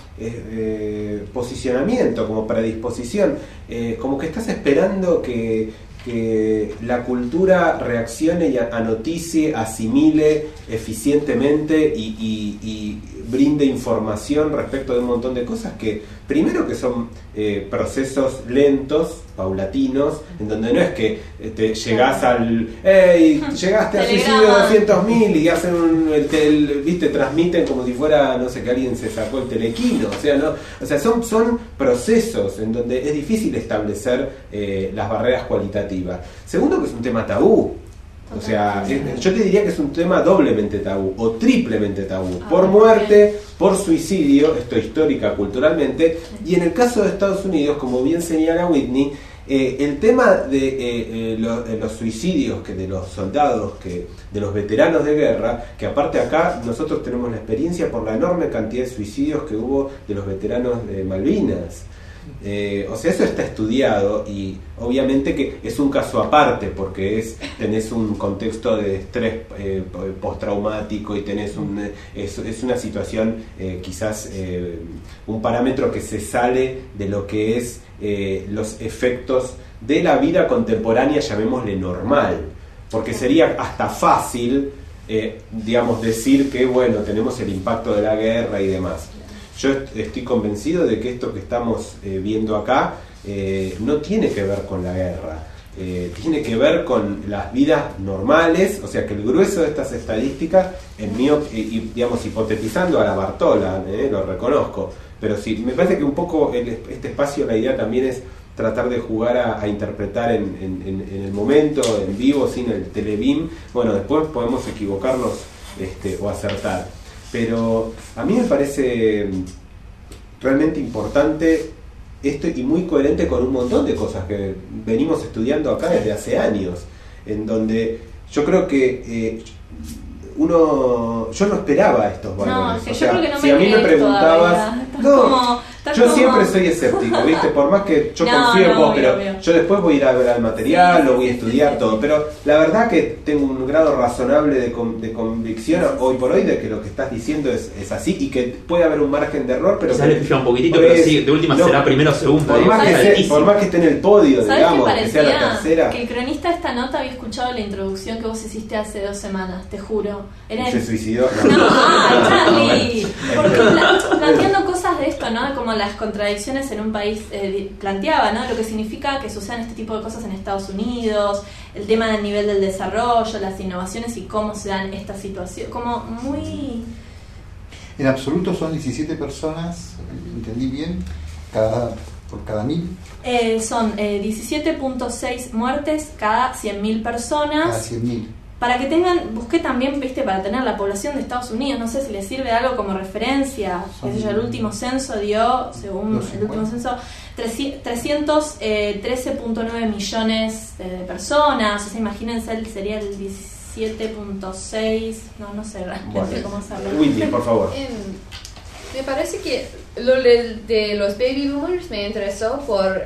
posicionamiento, como predisposición, como que estás esperando que la cultura reaccione y anoticie, asimile eficientemente y brinde información respecto de un montón de cosas que, primero, que son procesos lentos, paulatinos, en donde no es que te llegás llegaste al suicidio de 200.000 y hacen transmiten como si fuera, no sé, que alguien se sacó el telequino, son procesos en donde es difícil establecer las barreras cualitativas. Segundo, que es un tema tabú. O sea, yo te diría que es un tema doblemente tabú o triplemente tabú, por muerte, por suicidio, esto histórica, culturalmente, y en el caso de Estados Unidos, como bien señala Whitney, el tema de los suicidios de los soldados, de los veteranos de guerra, que aparte acá nosotros tenemos la experiencia por la enorme cantidad de suicidios que hubo de los veteranos de Malvinas. O sea, eso está estudiado y obviamente que es un caso aparte porque tenés un contexto de estrés postraumático y tenés es una situación quizás un parámetro que se sale de lo que es los efectos de la vida contemporánea, llamémosle normal, porque sería hasta fácil decir que tenemos el impacto de la guerra y demás. Yo estoy convencido de que esto que estamos viendo acá no tiene que ver con la guerra, tiene que ver con las vidas normales, o sea que el grueso de estas estadísticas, hipotetizando a la Bartola, lo reconozco, pero sí, me parece que un poco este espacio, la idea también es tratar de jugar a interpretar en el momento, en vivo, sin el telebeam. Bueno, después podemos equivocarnos o acertar. Pero a mí me parece realmente importante esto y muy coherente con un montón de cosas que venimos estudiando acá desde hace años, en donde yo creo que yo no esperaba estos valores. No, yo creo que no si a mí me preguntabas, yo siempre soy escéptico, ¿viste? Por más que yo confío en vos, pero obvio. Yo después voy a ir a ver el material, lo voy a estudiar todo, pero la verdad que tengo un grado razonable de convicción hoy por hoy de que lo que estás diciendo es así y que puede haber un margen de error, pero sale un poquitito, pero sí, de última será primero o segundo. Por más que esté en el podio, digamos, que sea la tercera. Que el cronista de esta nota había escuchado la introducción que vos hiciste hace 2 semanas, te juro. ¿Se suicidó? Charlie. Porque planteando cosas de esto, ¿no? Como las contradicciones en un país, planteaba, ¿no? Lo que significa que sucedan este tipo de cosas en Estados Unidos, el tema del nivel del desarrollo, las innovaciones y cómo se dan estas situaciones, como muy... En absoluto son 17 personas, entendí bien, por cada 1000. Son 17.6 muertes cada 100.000 personas. Cada 100.000. Para que busqué también, para tener la población de Estados Unidos, no sé si les sirve algo como referencia. El último censo dio, según el último censo, 313.9 millones de personas. O sea, imagínense, sería el 17.6, no sé realmente cómo hacerlo. Whitney, por favor. Me parece que lo de los baby boomers me interesó por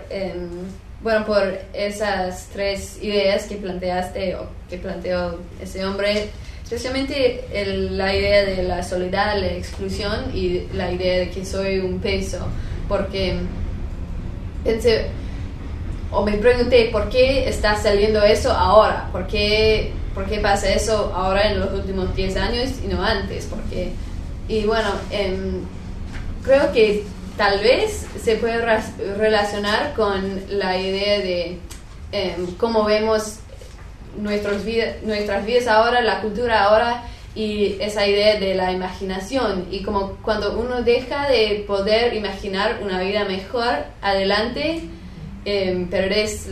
esas 3 ideas que planteaste o que planteó ese hombre, especialmente la idea de la soledad, la exclusión y la idea de que soy un peso, porque pensé o me pregunté por qué está saliendo eso ahora, por qué pasa eso ahora en los últimos 10 años y no antes, y bueno, creo que tal vez se puede relacionar con la idea de cómo vemos nuestras vidas ahora, la cultura ahora, y esa idea de la imaginación, y como cuando uno deja de poder imaginar una vida mejor adelante, perdés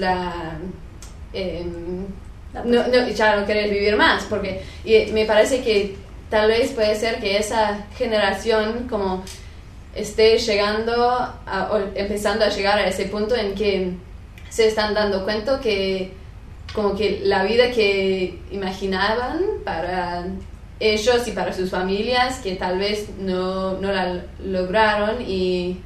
ya no querés vivir más, porque me parece que tal vez puede ser que esa generación como esté llegando o empezando a llegar a ese punto en que se están dando cuenta que como que la vida que imaginaban para ellos y para sus familias, que tal vez no la lograron, y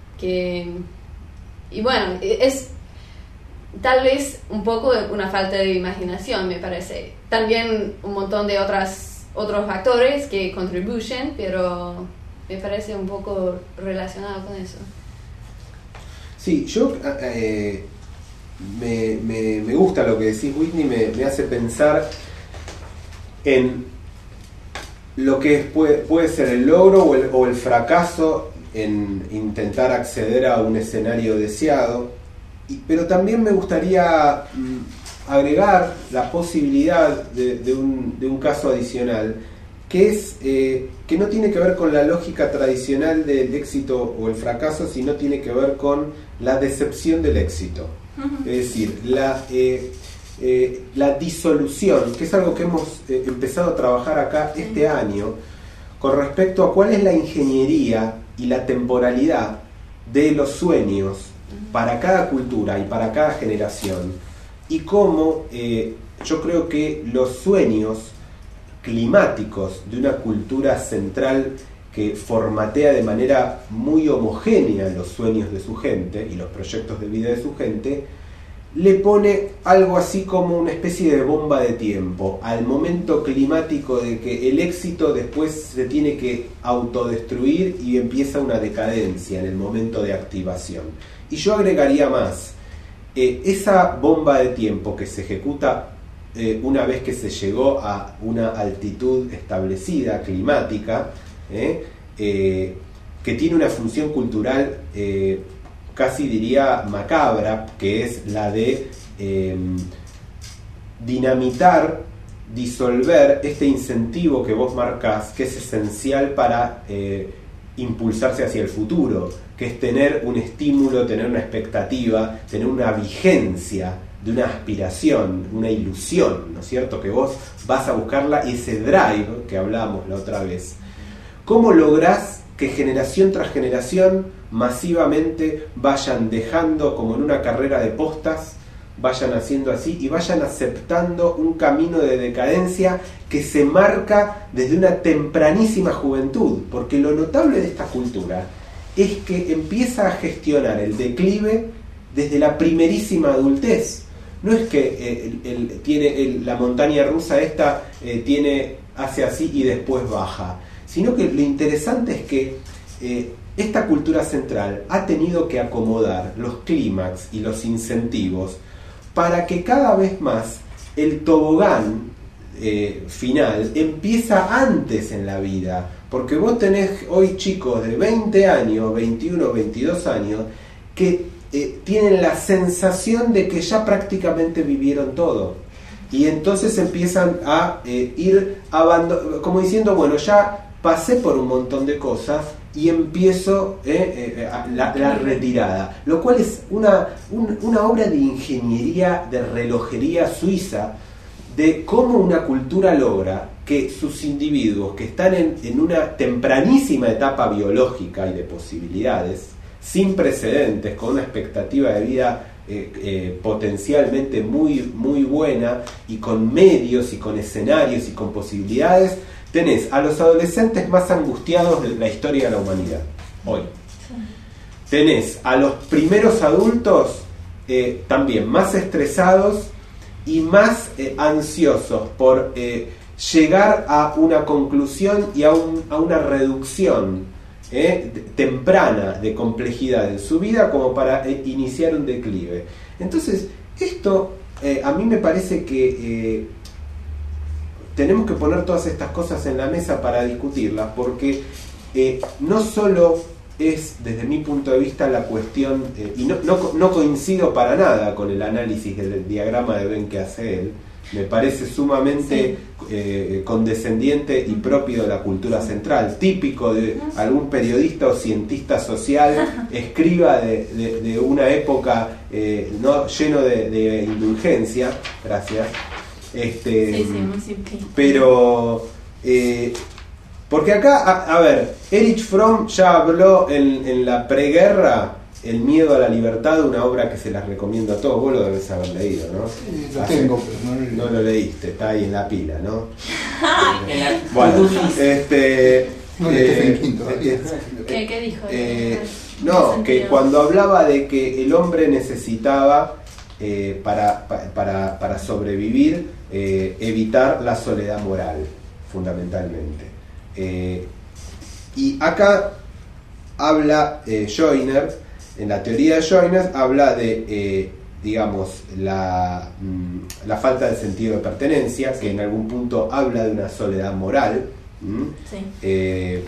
bueno, es tal vez un poco una falta de imaginación, me parece. También un montón de otros factores que contribuyen, pero me parece un poco relacionado con eso. Sí, yo me gusta lo que decís, Whitney, me hace pensar en lo que puede ser el logro o el fracaso en intentar acceder a un escenario deseado, pero también me gustaría agregar la posibilidad de un caso adicional, que es que no tiene que ver con la lógica tradicional del éxito o el fracaso, sino tiene que ver con la decepción del éxito. Es decir, la disolución, que es algo que hemos empezado a trabajar acá este año, con respecto a cuál es la ingeniería y la temporalidad de los sueños para cada cultura y para cada generación, y cómo yo creo que los sueños climáticos de una cultura central que formatea de manera muy homogénea los sueños de su gente y los proyectos de vida de su gente, le pone algo así como una especie de bomba de tiempo al momento climático de que el éxito después se tiene que autodestruir y empieza una decadencia en el momento de activación. Y yo agregaría más, esa bomba de tiempo que se ejecuta una vez que se llegó a una altitud establecida climática, que tiene una función cultural casi diría macabra, que es la de dinamitar, disolver este incentivo que vos marcás, que es esencial para impulsarse hacia el futuro, que es tener un estímulo, tener una expectativa, tener una vigencia de una aspiración, una ilusión, ¿no es cierto? Que vos vas a buscarla, y ese drive que hablábamos la otra vez. ¿Cómo lográs que generación tras generación masivamente vayan dejando, como en una carrera de postas, vayan haciendo así y vayan aceptando un camino de decadencia que se marca desde una tempranísima juventud? Porque lo notable de esta cultura es que empieza a gestionar el declive desde la primerísima adultez. No es que la montaña rusa esta hace así y después baja, sino que lo interesante es que esta cultura central ha tenido que acomodar los clímax y los incentivos para que cada vez más el tobogán final empieza antes en la vida, porque vos tenés hoy chicos de 20 años, 21, 22 años que tienen la sensación de que ya prácticamente vivieron todo, y entonces empiezan a ir como diciendo, bueno, ya pasé por un montón de cosas y empiezo la retirada, lo cual es una obra de ingeniería, de relojería suiza, de cómo una cultura logra que sus individuos que están en una tempranísima etapa biológica y de posibilidades sin precedentes, con una expectativa de vida potencialmente muy, muy buena, y con medios y con escenarios y con posibilidades, tenés a los adolescentes más angustiados de la historia de la humanidad hoy. Tenés a los primeros adultos también más estresados y más ansiosos por llegar a una conclusión y a una reducción temprana de complejidad en su vida como para iniciar un declive. Entonces, esto a mí me parece que tenemos que poner todas estas cosas en la mesa para discutirlas, porque no solo es, desde mi punto de vista, la cuestión, y no coincido para nada con el análisis del diagrama de Venn que hace él. Me parece sumamente condescendiente y propio de la cultura central, típico de algún periodista o cientista social, escriba de una época no lleno de indulgencia, gracias. Muy simple. Pero porque acá, a ver, Erich Fromm ya habló en la preguerra, El miedo a la libertad, una obra que se las recomiendo a todos. Vos lo debes haber leído, ¿no? Sí, lo tengo, pero no lo leíste, está ahí en la pila, ¿no? Bueno, ¿Qué dijo? No, que cuando hablaba de que el hombre necesitaba para sobrevivir evitar la soledad moral, fundamentalmente. Y acá habla Joyner, en la teoría de Joyner, habla de, digamos, la falta de sentido de pertenencia, que en algún punto habla de una soledad moral. Sí.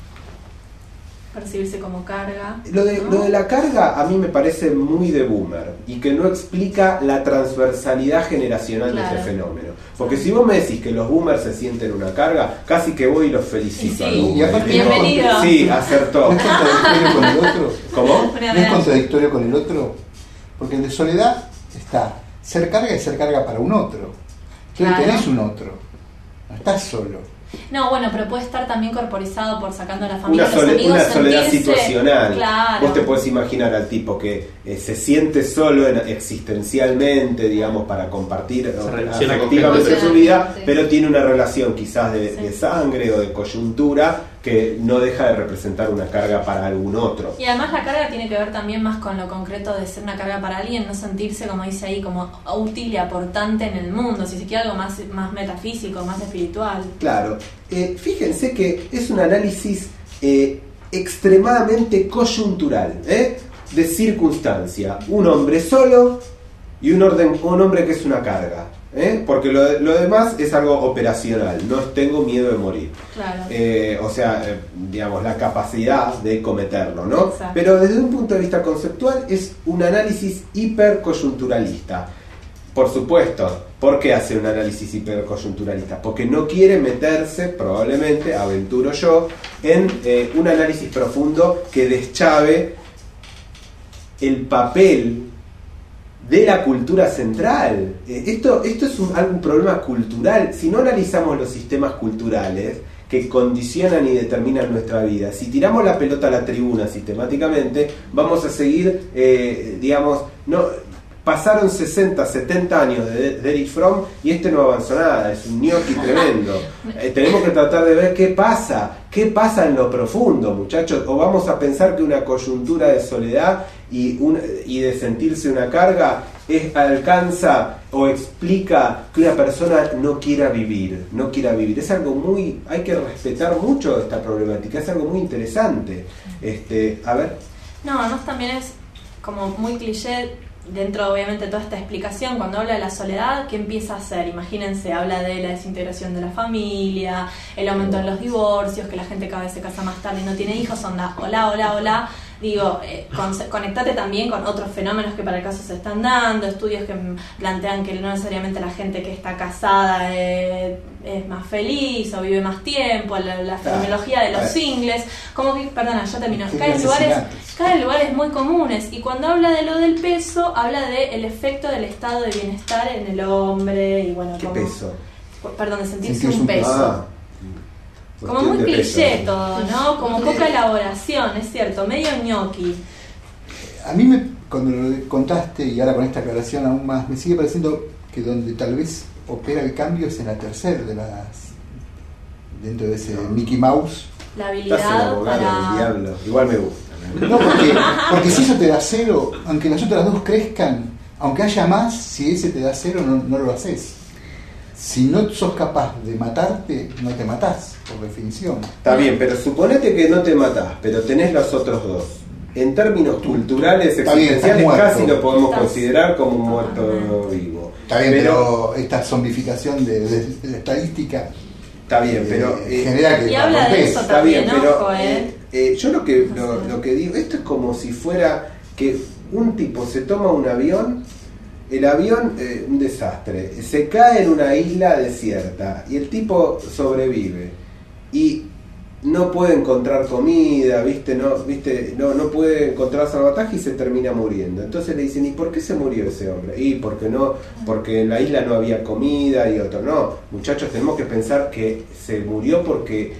Percibirse como carga. Lo de la carga a mí me parece muy de boomer y que no explica la transversalidad generacional de este fenómeno. Porque si vos me decís que los boomers se sienten una carga, casi que voy y los felicito. Y aparte, bienvenido. Sí, acertó. ¿No es contradictorio con el otro? ¿Cómo? ¿No es contradictorio con el otro? Porque el de soledad está ser carga es ser carga para un otro. Entonces tenés un otro, no estás solo. No, bueno, pero puede estar también corporizado por sacando a la familia, los amigos, una soledad sentirse, situacional. Claro. Vos te podés imaginar al tipo que se siente solo existencialmente, digamos, para compartir afectivamente su vida, pero tiene una relación quizás de sangre o de coyuntura que no deja de representar una carga para algún otro. Y además la carga tiene que ver también más con lo concreto de ser una carga para alguien, no sentirse, como dice ahí, como útil y aportante en el mundo, si se quiere algo más metafísico, más espiritual. Claro. Fíjense que es un análisis extremadamente coyuntural, de circunstancia. Un hombre solo y un hombre que es una carga. Porque lo demás es algo operacional, no tengo miedo de morir. Claro. O sea, digamos, la capacidad de cometerlo, ¿no? Exacto. Pero desde un punto de vista conceptual es un análisis hipercoyunturalista. Por supuesto, ¿por qué hace un análisis hipercoyunturalista? Porque no quiere meterse, probablemente, aventuro yo, en un análisis profundo que deschave el papel de la cultura central. Esto es algún problema cultural. Si no analizamos los sistemas culturales que condicionan y determinan nuestra vida, si tiramos la pelota a la tribuna sistemáticamente, vamos a seguir, pasaron 60, 70 años de Erich Fromm y no avanzó nada, es un gnocchi tremendo. Tenemos que tratar de ver qué pasa en lo profundo, muchachos, o vamos a pensar que una coyuntura de soledad y de sentirse una carga alcanza o explica que una persona no quiera vivir. Es algo hay que respetar mucho esta problemática, es algo muy interesante. A ver. No, además también es como muy cliché. Dentro, obviamente, de toda esta explicación, cuando habla de la soledad, ¿qué empieza a hacer? Imagínense, habla de la desintegración de la familia, el aumento de los divorcios, que la gente cada vez se casa más tarde y no tiene hijos, onda, hola. Digo, conectate también con otros fenómenos que para el caso se están dando, estudios que plantean que no necesariamente la gente que está casada es más feliz o vive más tiempo, la fenomenología de los singles, como que, perdona, ya terminó, cae en lugares muy comunes, y cuando habla de lo del peso, habla del efecto del estado de bienestar en el hombre, y bueno, ¿qué peso? Perdón, de sentirse un peso. Como muy cliché todo, ¿no? Como poca elaboración, es cierto, medio ñoqui. A mí cuando lo contaste, y ahora con esta aclaración aún más, me sigue pareciendo que donde tal vez opera el cambio es en la tercera dentro de ese Mickey Mouse. La habilidad para... diablo. Igual me gusta. No, porque si eso te da 0, aunque las otras dos crezcan, aunque haya más, si ese te da 0 no lo haces. si no sos capaz de matarte, no te matás, por definición. Está bien, pero suponete que no te matás, pero tenés los otros dos. En términos culturales, Está bien, existenciales, estás casi muerto. lo podemos Estás- considerar como un muerto vivo. Está bien, pero esta zombificación de la estadística Está bien, pero genera que Y la habla de rompes. eso está bien, también, pero ojo, yo lo que digo, esto es como si fuera que un tipo se toma un avión, el avión, un desastre, se cae en una isla desierta y el tipo sobrevive y no puede encontrar comida, no puede encontrar salvataje y se termina muriendo. Entonces le dicen, ¿y por qué se murió ese hombre? Y porque en la isla no había comida y otro. No, muchachos, tenemos que pensar que se murió porque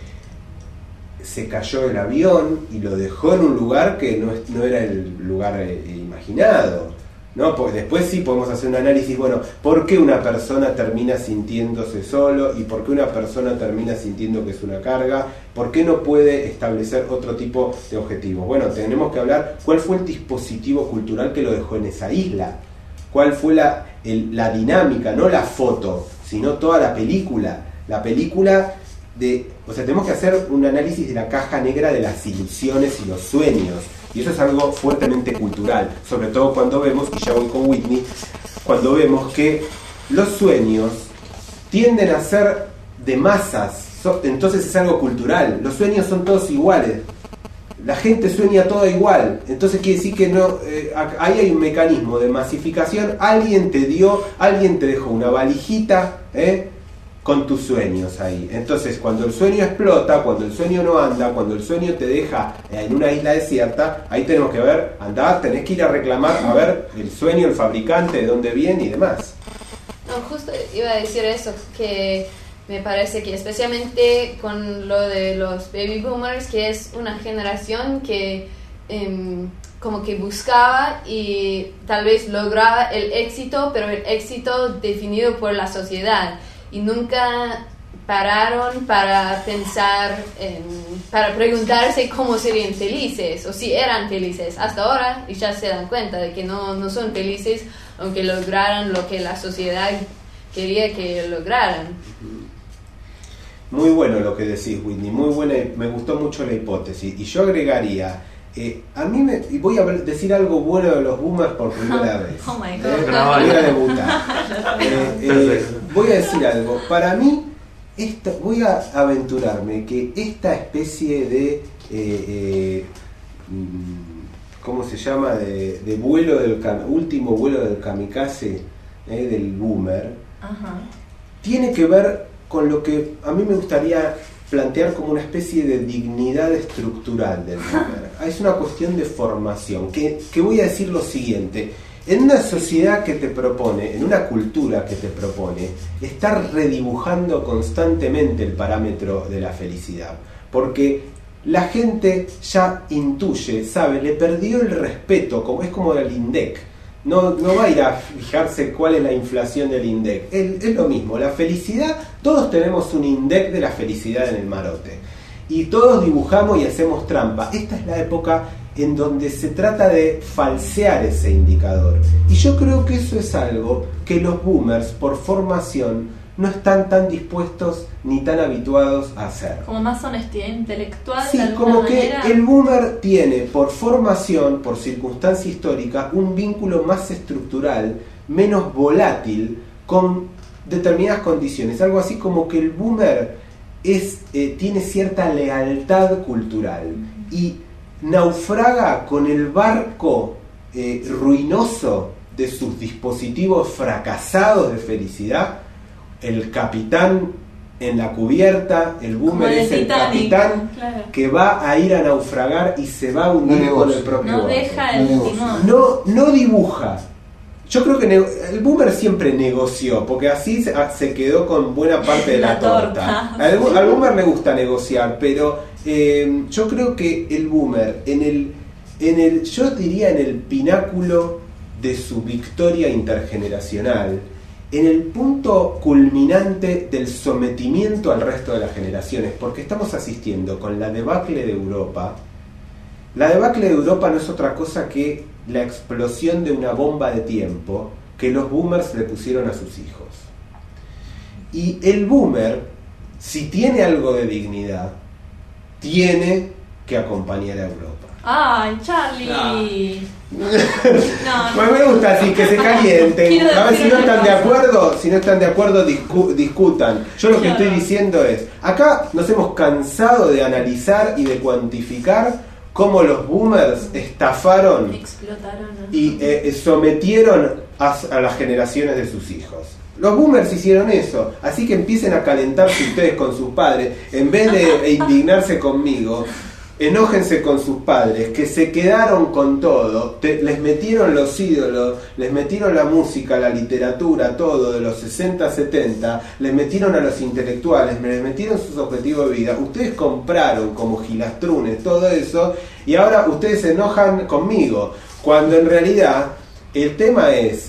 se cayó el avión y lo dejó en un lugar que no era el lugar imaginado. ¿No? Porque después sí podemos hacer un análisis, bueno, ¿por qué una persona termina sintiéndose solo? ¿Y por qué una persona termina sintiendo que es una carga? ¿Por qué no puede establecer otro tipo de objetivos? Bueno, tenemos que hablar cuál fue el dispositivo cultural que lo dejó en esa isla. ¿Cuál fue la dinámica? No la foto, sino toda la película. La película o sea, tenemos que hacer un análisis de la caja negra de las ilusiones y los sueños. Y eso es algo fuertemente cultural, sobre todo cuando vemos, y ya voy con Whitney, cuando vemos que los sueños tienden a ser de masas, entonces es algo cultural. Los sueños son todos iguales, la gente sueña todo igual, entonces quiere decir que no, ahí hay un mecanismo de masificación. Alguien te dejó una valijita, con tus sueños ahí. Entonces, cuando el sueño explota, cuando el sueño no anda, cuando el sueño te deja en una isla desierta, ahí tenemos que ver, tenés que ir a reclamar, a ver el sueño, el fabricante, de dónde viene y demás. No, justo iba a decir eso, que me parece que especialmente con lo de los baby boomers, que es una generación que como que buscaba y tal vez lograba el éxito, pero el éxito definido por la sociedad. Y nunca pararon para pensar, para preguntarse cómo serían felices, o si eran felices hasta ahora, y ya se dan cuenta de que no son felices, aunque lograran lo que la sociedad quería que lograran. Muy bueno lo que decís, Whitney, muy buena, me gustó mucho la hipótesis. Y yo agregaría, y voy a decir algo bueno de los boomers por primera vez. Oh my God. Voy a debutar. Voy a decir algo. Para mí, voy a aventurarme que esta especie de ¿cómo se llama? De último vuelo del kamikaze, del boomer, tiene que ver con lo que a mí me gustaría plantear como una especie de dignidad estructural del boomer. Es una cuestión de formación, que voy a decir lo siguiente. En una sociedad que te propone, en una cultura que te propone, estar redibujando constantemente el parámetro de la felicidad, porque la gente ya intuye, sabe, le perdió el respeto, es como el INDEC. No va a ir a fijarse cuál es la inflación del INDEC. Es lo mismo, la felicidad, todos tenemos un INDEC de la felicidad en el marote. Y todos dibujamos y hacemos trampa. Esta es la época en donde se trata de falsear ese indicador. Y yo creo que eso es algo que los boomers, por formación, no están tan dispuestos ni tan habituados a hacer. Como más honestidad intelectual, Sí, de alguna como que manera. el boomer tiene, por formación, por circunstancia histórica, un vínculo más estructural, menos volátil, con determinadas condiciones. Algo así como que el boomer tiene cierta lealtad cultural y naufraga con el barco ruinoso de sus dispositivos fracasados de felicidad. El capitán en la cubierta, el boomer es el Titanic, capitán, claro, que va a ir a naufragar y se va a hundir con el propio no barco. deja el timón. No dibuja. Yo creo que el boomer siempre negoció, porque así se quedó con buena parte de la torta. Al boomer le gusta negociar, pero yo creo que el boomer, yo diría en el pináculo de su victoria intergeneracional, en el punto culminante del sometimiento al resto de las generaciones, porque estamos asistiendo con la debacle de Europa. La debacle de Europa no es otra cosa que la explosión de una bomba de tiempo que los boomers le pusieron a sus hijos. Y el boomer, si tiene algo de dignidad, tiene que acompañar a Europa. ¡Ay, Charlie! No, Pues me gusta así, que se calienten. A ver, si no están de acuerdo, discutan. Yo lo que estoy diciendo es, acá nos hemos cansado de analizar y de cuantificar cómo los boomers estafaron, explotaron, ¿no? y sometieron a las generaciones de sus hijos. Los boomers hicieron eso, así que empiecen a calentarse ustedes con sus padres, en vez de indignarse conmigo. Enójense con sus padres, que se quedaron con todo, les metieron los ídolos, les metieron la música, la literatura, todo de los 60, 70, les metieron a los intelectuales, les metieron sus objetivos de vida. Ustedes compraron como gilastrunes todo eso y ahora ustedes se enojan conmigo, cuando en realidad el tema es...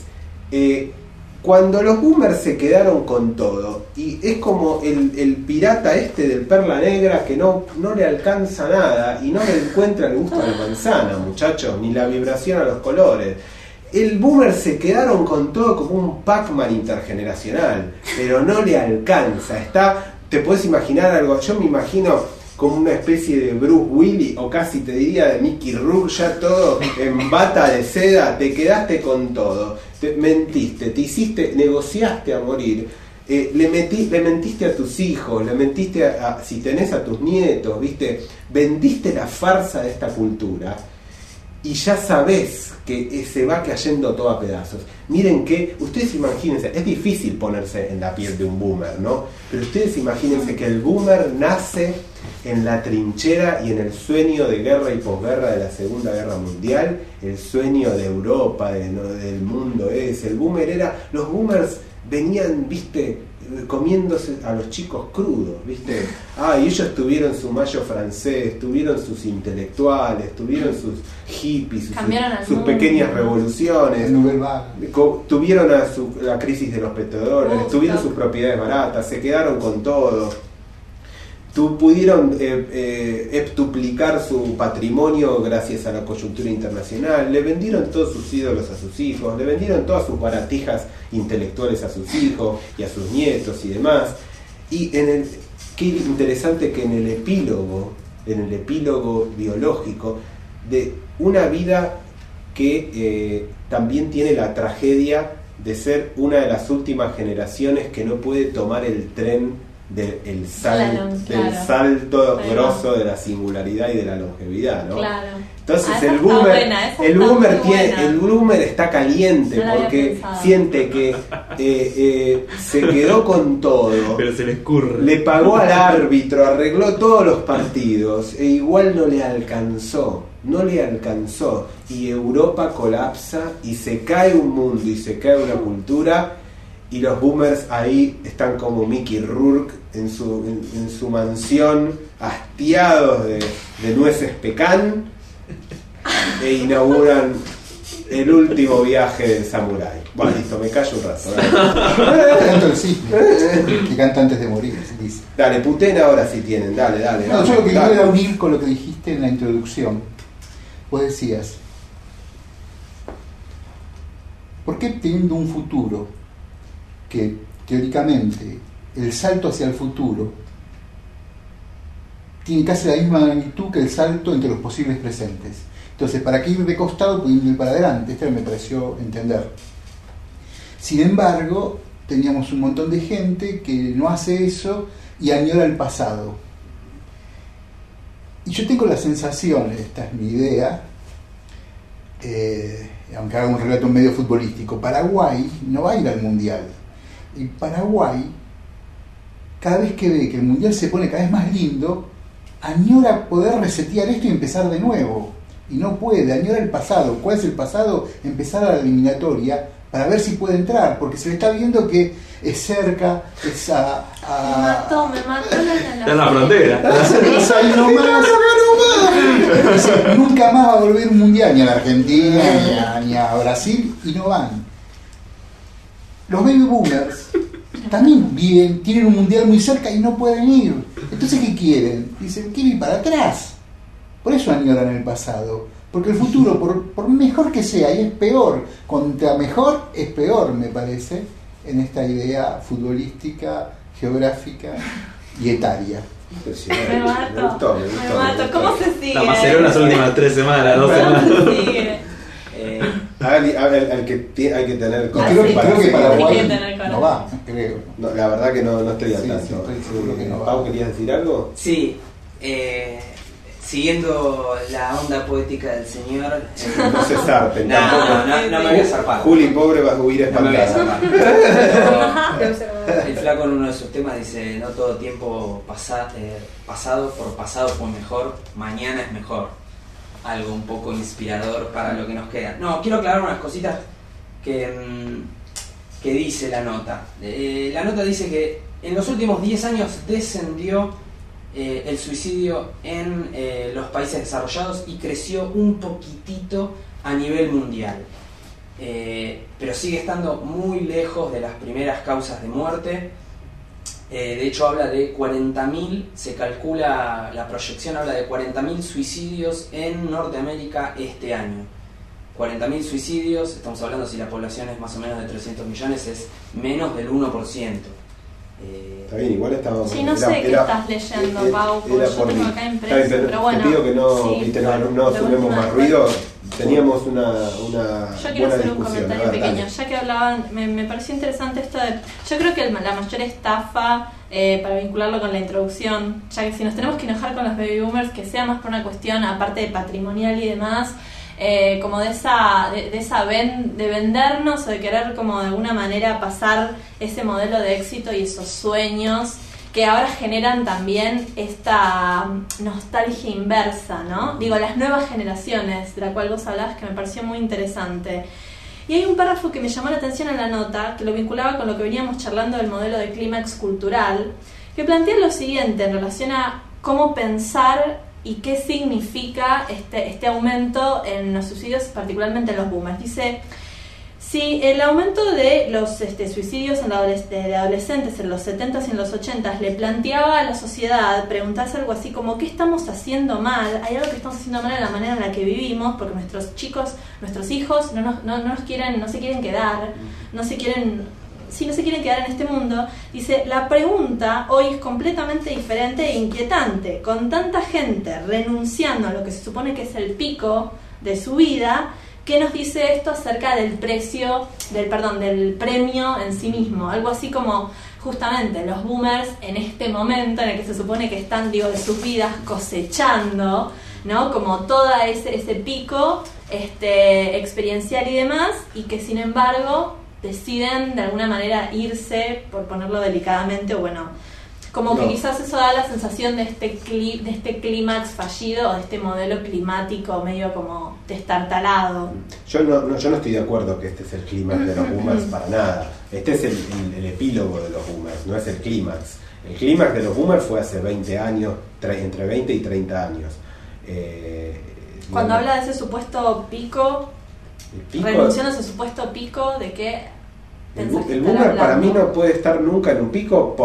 cuando los boomers se quedaron con todo, y es como el pirata del Perla Negra que no le alcanza nada y no le encuentra el gusto a la manzana, muchachos, ni la vibración a los colores. El boomer se quedaron con todo como un Pac-Man intergeneracional, pero no le alcanza. Te puedes imaginar algo, yo me imagino como una especie de Bruce Willis, o casi te diría de Mickey Rourke, ya todo en bata de seda, te quedaste con todo, mentiste, negociaste a morir, le mentiste a tus hijos, le mentiste si tenés a tus nietos, ¿viste? Vendiste la farsa de esta cultura y ya sabés que se va cayendo todo a pedazos. Miren que, ustedes imagínense, es difícil ponerse en la piel de un boomer, ¿no? Pero ustedes imagínense que el boomer nace en la trinchera y en el sueño de guerra y posguerra de la Segunda Guerra Mundial, el sueño de Europa, del mundo ese. Los boomers venían, ¿viste?, comiéndose a los chicos crudos, ¿viste? Y ellos tuvieron su mayo francés, tuvieron sus intelectuales, tuvieron sus hippies, sus pequeñas revoluciones, tuvieron la crisis de los petrodólares, tuvieron sus propiedades baratas, se quedaron con todo. Pudieron heptuplicar su patrimonio gracias a la coyuntura internacional, le vendieron todos sus ídolos a sus hijos, le vendieron todas sus baratijas intelectuales a sus hijos y a sus nietos y demás. Y qué interesante que en el epílogo biológico de una vida que también tiene la tragedia de ser una de las últimas generaciones que no puede tomar el tren del salto grosso de la singularidad y de la longevidad, ¿no? Claro. Entonces el boomer está caliente porque siente que se quedó con todo, pero se le escurre, le pagó al árbitro, arregló todos los partidos e igual no le alcanzó y Europa colapsa y se cae un mundo y se cae una cultura. Y los boomers ahí están como Mickey Rourke en su mansión, hastiados de nueces pecan, e inauguran el último viaje del samurái. Bueno, listo, me callo un rato. Canto el cisne, que canta antes de morir, dice. Dale, puten ahora si tienen, dale. No, yo lo que quiero era unir con lo que dijiste en la introducción. Vos decías, ¿por qué teniendo un futuro que teóricamente el salto hacia el futuro tiene casi la misma magnitud que el salto entre los posibles presentes? Entonces, ¿para qué ir de costado pudiendo ir para adelante? Esto me pareció entender. Sin embargo, teníamos un montón de gente que no hace eso y añora el pasado. Y yo tengo la sensación, esta es mi idea, aunque haga un relato medio futbolístico, Paraguay no va a ir al Mundial. Y Paraguay, cada vez que ve que el Mundial se pone cada vez más lindo, añora poder resetear esto y empezar de nuevo. Y no puede, añora el pasado. ¿Cuál es el pasado? Empezar a la eliminatoria para ver si puede entrar, porque se le está viendo que es cerca, es Me mató en la frontera. Es ahí nomás. Nunca más va a volver un Mundial, ni a la Argentina, ni a Brasil, y no van. Los baby boomers también tienen un mundial muy cerca y no pueden ir. Entonces, ¿qué quieren? Dicen, quiero ir para atrás. Por eso añoran el pasado. Porque el futuro, por mejor que sea, y es peor, contra mejor es peor, me parece, en esta idea futbolística, geográfica y etaria. Me mato. ¿Cómo se sigue? La Maceró las últimas 3 semanas, 2 semanas. ¿Cómo se sigue? Al que hay que tener Creo que Paraguay Hay que tener no va, creo. No, la verdad que no estoy al Sí, tanto. sí, estoy seguro que no va. Pau, ¿querías decir algo? Sí, siguiendo la onda poética del señor. No se zarpen. No me voy a zarpar. Juli, pobre, vas a huir No me voy a espantada. zarpar. El flaco en uno de sus temas dice: no todo tiempo pasado por pasado fue mejor, mañana es mejor. Algo un poco inspirador para lo que nos queda. No, quiero aclarar unas cositas que dice la nota. La nota dice que en los últimos 10 años descendió el suicidio en los países desarrollados y creció un poquitito a nivel mundial. Pero sigue estando muy lejos de las primeras causas de muerte. De hecho habla de 40.000, se calcula, la proyección habla de 40.000 suicidios en Norteamérica este año. 40.000 suicidios, estamos hablando, si la población es más o menos de 300 millones, es menos del 1%. Está bien, igual estábamos... Sí, no sé qué estás leyendo, Pau, porque yo tengo acá impreso, pero bueno. Te pido que no, sí, viste, claro, no de sumemos última más vez. ruido. Teníamos una Yo quiero buena hacer un discusión. comentario A ver, pequeño. dale. Ya que hablaban, me pareció interesante esto de... Yo creo que la mayor estafa, para vincularlo con la introducción, ya que si nos tenemos que enojar con los baby boomers, que sea más por una cuestión, aparte de patrimonial y demás, como de vendernos o de querer como de alguna manera pasar ese modelo de éxito y esos sueños que ahora generan también esta nostalgia inversa, ¿no? Digo, las nuevas generaciones, de la cual vos hablabas, que me pareció muy interesante. Y hay un párrafo que me llamó la atención en la nota, que lo vinculaba con lo que veníamos charlando del modelo de clímax cultural, que plantea lo siguiente en relación a cómo pensar y qué significa este aumento en los suicidios, particularmente en los boomers. Dice: si el aumento de los suicidios de adolescentes en los 70s y en los 80s le planteaba a la sociedad preguntarse algo así como ¿qué estamos haciendo mal? Hay algo que estamos haciendo mal en la manera en la que vivimos, porque nuestros hijos no se quieren quedar, no se quieren quedar en este mundo. Dice, la pregunta hoy es completamente diferente e inquietante, con tanta gente renunciando a lo que se supone que es el pico de su vida. ¿Qué nos dice esto acerca del del premio en sí mismo? Algo así como, justamente, los boomers en este momento en el que se supone que están, de sus vidas cosechando, ¿no? Como todo ese pico experiencial y demás, y que sin embargo deciden de alguna manera irse, por ponerlo delicadamente, o bueno, como que quizás eso da la sensación de este clímax fallido o de este modelo climático medio como destartalado. Yo no estoy de acuerdo que este es el clímax de los boomers para nada. Este es el epílogo de los boomers, no es el clímax. El clímax de los boomers fue hace 20 años, entre 20 y 30 años. Cuando habla de ese supuesto pico, renunciando a ese supuesto pico, ¿de qué? El boomer para mí no puede estar nunca en un pico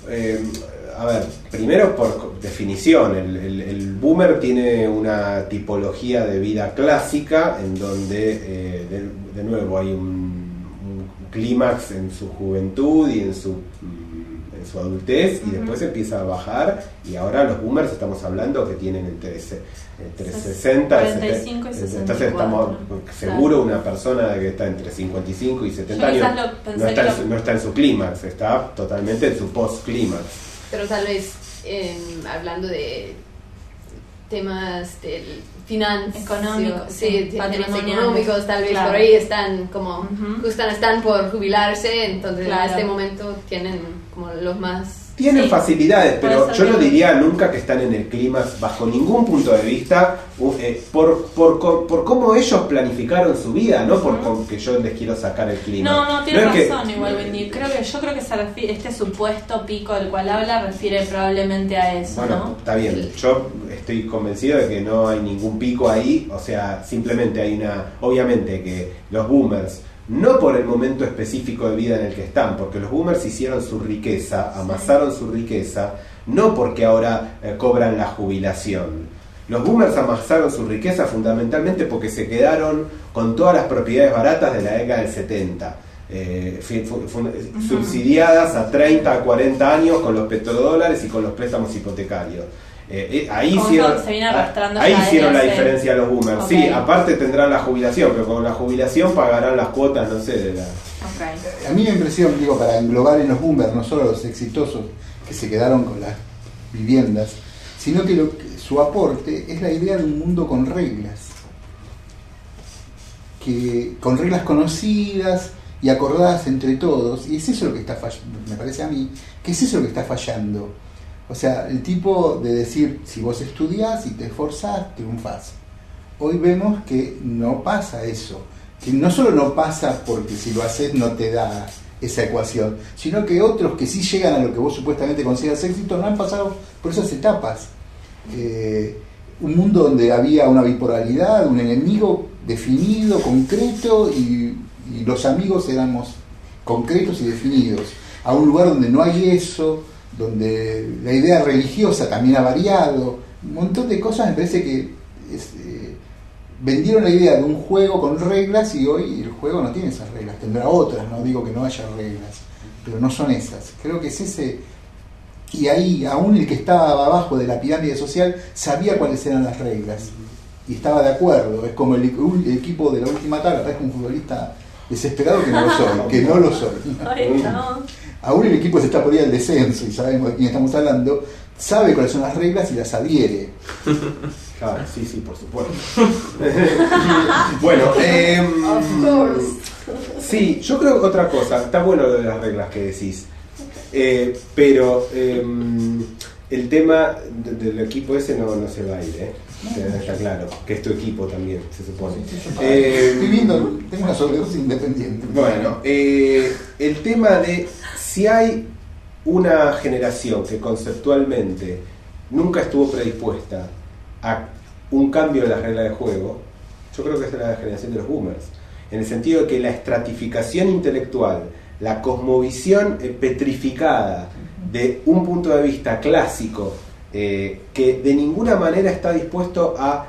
primero por definición. El boomer tiene una tipología de vida clásica en donde de nuevo hay un clímax en su juventud y en su adultez, y después empieza a bajar, y ahora los boomers estamos hablando que tienen entre 60 45 y 64. Entonces estamos seguro una persona que está entre 55 y 70 años no está en su clímax, está totalmente en su post-clímax. Pero tal vez hablando de temas del económicos, temas económicos, tal vez por ahí están como justo están por jubilarse, entonces en este momento tienen como los más... Tienen facilidades, pero yo no diría nunca que están en el clímax bajo ningún punto de vista, por cómo ellos planificaron su vida, no por que yo les quiero sacar el clímax. No, tienes razón igual, Wendy. Yo creo que se refiere, este supuesto pico del cual habla refiere probablemente a eso, bueno, ¿no? Está bien, yo estoy convencido de que no hay ningún pico ahí, o sea, simplemente hay obviamente que los boomers, no por el momento específico de vida en el que están, porque los boomers hicieron su riqueza, amasaron su riqueza, no porque ahora cobran la jubilación. Los boomers amasaron su riqueza fundamentalmente porque se quedaron con todas las propiedades baratas de la década del 70. subsidiadas a 30 a 40 años con los petrodólares y con los préstamos hipotecarios. Ahí hicieron la diferencia los boomers. Okay. Sí, aparte tendrán la jubilación, pero con la jubilación pagarán las cuotas, no sé, de la... Okay. A mí me impresiona, digo, para englobar en los boomers, no solo los exitosos que se quedaron con las viviendas, sino que su aporte es la idea de un mundo con reglas, con reglas conocidas y acordadas entre todos, y es eso lo que está fallando, me parece a mí, que es eso lo que está fallando. O sea, el tipo de decir, si vos estudiás y te esforzás, triunfás. Hoy vemos que no pasa eso, que no solo no pasa porque si lo haces no te da esa ecuación, sino que otros que sí llegan a lo que vos supuestamente consideras éxito no han pasado por esas etapas. Un mundo donde había una bipolaridad, un enemigo definido, concreto, y los amigos éramos concretos y definidos, a un lugar donde no hay eso, donde la idea religiosa también ha variado, un montón de cosas. Me parece que vendieron la idea de un juego con reglas y hoy el juego no tiene esas reglas, tendrá otras, no digo que no haya reglas, pero no son esas. Creo que es ese, y ahí aún el que estaba abajo de la pirámide social sabía cuáles eran las reglas y estaba de acuerdo. Es como el equipo de la última tabla, parece un futbolista desesperado que no lo soy. Ay, no. Aún el equipo se está por ir al descenso y sabemos de quién estamos hablando, sabe cuáles son las reglas y las adhiere. Claro, sí, por supuesto. Bueno, Of course. sí, yo creo que otra cosa, está bueno lo de las reglas que decís, pero el tema del equipo ese no se va a ir, está claro, que es tu equipo también, se supone. Estoy viendo, tengo una sobredosis independiente. Bueno, el tema de si hay una generación que conceptualmente nunca estuvo predispuesta a un cambio en las reglas de juego, yo creo que es la generación de los boomers, en el sentido de que la estratificación intelectual, la cosmovisión petrificada de un punto de vista clásico, que de ninguna manera está dispuesto a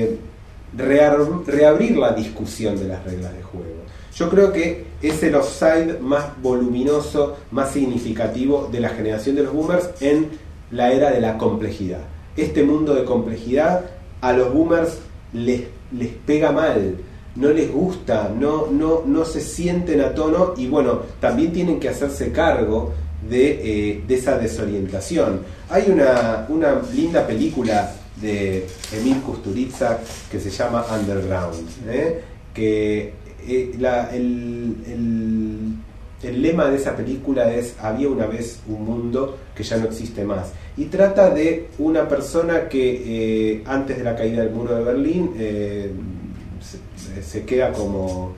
reabrir la discusión de las reglas de juego. Yo creo que es el offside más voluminoso, más significativo de la generación de los boomers en la era de la complejidad. Este mundo de complejidad a los boomers les pega mal, no les gusta, no se sienten a tono, y bueno, también tienen que hacerse cargo de esa desorientación. Hay una linda película de Emil Kusturica que se llama Underground, que el lema de esa película es: había una vez un mundo que ya no existe más, y trata de una persona que antes de la caída del muro de Berlín se queda como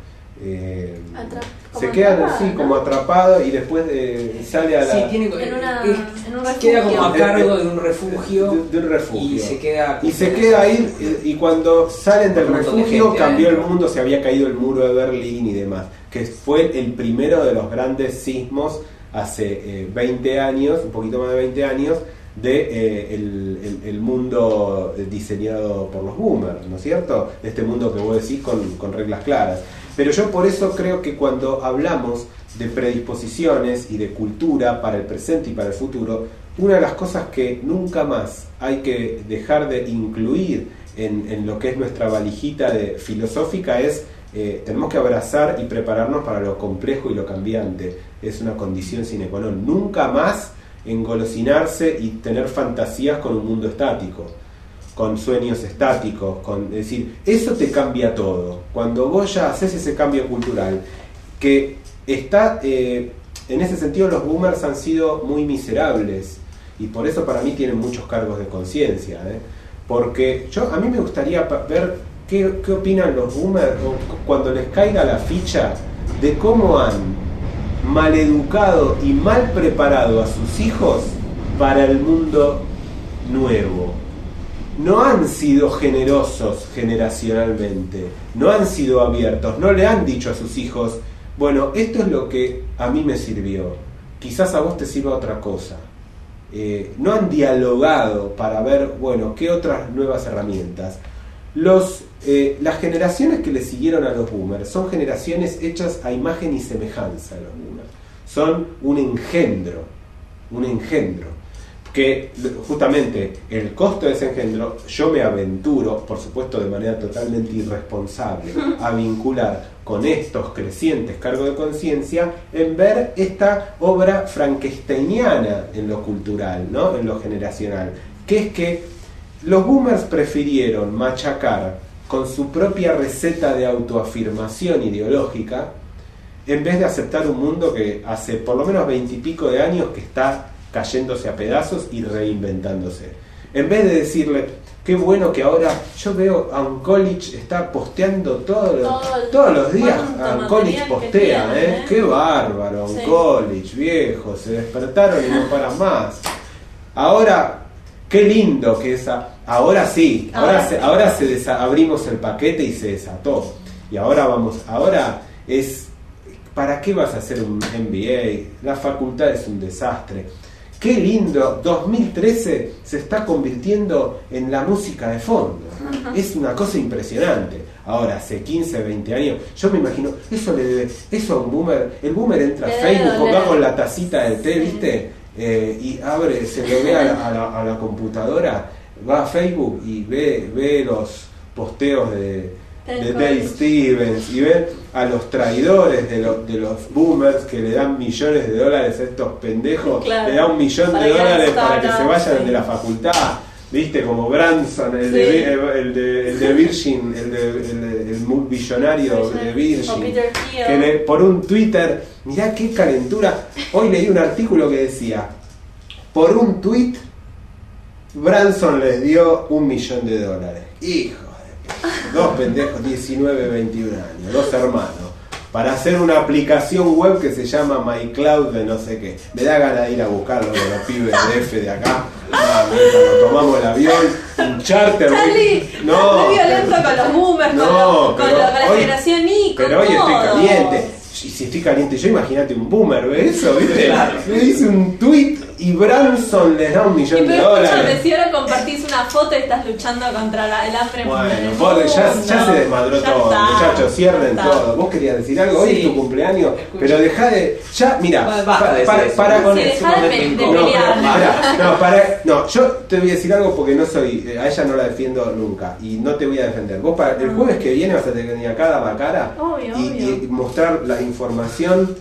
como atrapado, y después sale a la... Sí, tiene, queda como a cargo de un refugio, y se queda ahí, y cuando salen del refugio cambió el mundo, se había caído el muro de Berlín y demás, que fue el primero de los grandes sismos hace 20 años, un poquito más de 20 años, de el mundo diseñado por los boomers, ¿no es cierto? De este mundo que vos decís con reglas claras. Pero yo por eso creo que cuando hablamos de predisposiciones y de cultura para el presente y para el futuro, una de las cosas que nunca más hay que dejar de incluir en lo que es nuestra valijita filosófica es tenemos que abrazar y prepararnos para lo complejo y lo cambiante. Es una condición sine qua non. Nunca más engolosinarse y tener fantasías con un mundo estático, con sueños estáticos, es decir, eso te cambia todo. Cuando vos ya haces ese cambio cultural, que está, en ese sentido los boomers han sido muy miserables, y por eso para mí tienen muchos cargos de conciencia, porque a mí me gustaría ver qué opinan los boomers cuando les caiga la ficha de cómo han maleducado y mal preparado a sus hijos para el mundo nuevo. No han sido generosos generacionalmente, no han sido abiertos, no le han dicho a sus hijos: bueno, esto es lo que a mí me sirvió, quizás a vos te sirva otra cosa. No han dialogado para ver, bueno, qué otras nuevas herramientas. Las generaciones que le siguieron a los boomers son generaciones hechas a imagen y semejanza de los boomers. Son un engendro, que justamente el costo de ese engendro, yo me aventuro, por supuesto de manera totalmente irresponsable, a vincular con estos crecientes cargos de conciencia en ver esta obra frankensteiniana en lo cultural, ¿no? En lo generacional, que es que los boomers prefirieron machacar con su propia receta de autoafirmación ideológica en vez de aceptar un mundo que hace por lo menos 20 y pico de años que está cayéndose a pedazos y reinventándose. En vez de decirle, qué bueno que ahora yo veo a Uncollege está posteando todos los días, Uncollege postea, qué bárbaro, Uncollege, viejo, se despertaron y no paran más. Ahora, qué lindo que ahora sí, ahora abrimos el paquete y se desató. Y ahora es, ¿para qué vas a hacer un MBA? La facultad es un desastre. Qué lindo, 2013 se está convirtiendo en la música de fondo. Es una cosa impresionante. Ahora, hace 15, 20 años, yo me imagino, eso a un boomer, el boomer entra a Facebook, va con la tacita del té, ¿viste? Y abre, se lo ve a la computadora, va a Facebook y ve los posteos de Dave Stevens y ve a los traidores de los boomers que le dan millones de dólares a estos pendejos, claro, le da $1 millón para que se vayan de la facultad, viste, como Branson, el de Virgin, el billonario de Virgin, que por un Twitter, mirá qué calentura. Hoy leí un artículo que decía, por un tweet Branson les dio $1 millón. Hijo, dos pendejos, 19, 21 años, dos hermanos, para hacer una aplicación web que se llama MyCloud de no sé qué. Me da ganas de ir a buscarlo con los pibes de F de acá. Cuando tomamos el avión, un charter. Charlie, muy violento con los boomers, con la generación Y. Pero hoy estoy caliente. Y si estoy caliente yo, imagínate un boomer, ¿ves eso? ¿Viste? Claro. Me dice un tweet y Branson les da $1 millón. Escúchame, si ahora compartís una foto y estás luchando contra el hambre. Bueno, ya se desmadró ya todo, muchachos, cierren todo. Vos querías decir algo, hoy es tu cumpleaños, pero dejá de. Ya, mira, para con eso. No, yo te voy a decir algo porque no soy. A ella no la defiendo nunca y no te voy a defender. Vos el jueves que viene vas a tener que venir acá a dar la cara y mostrar la información.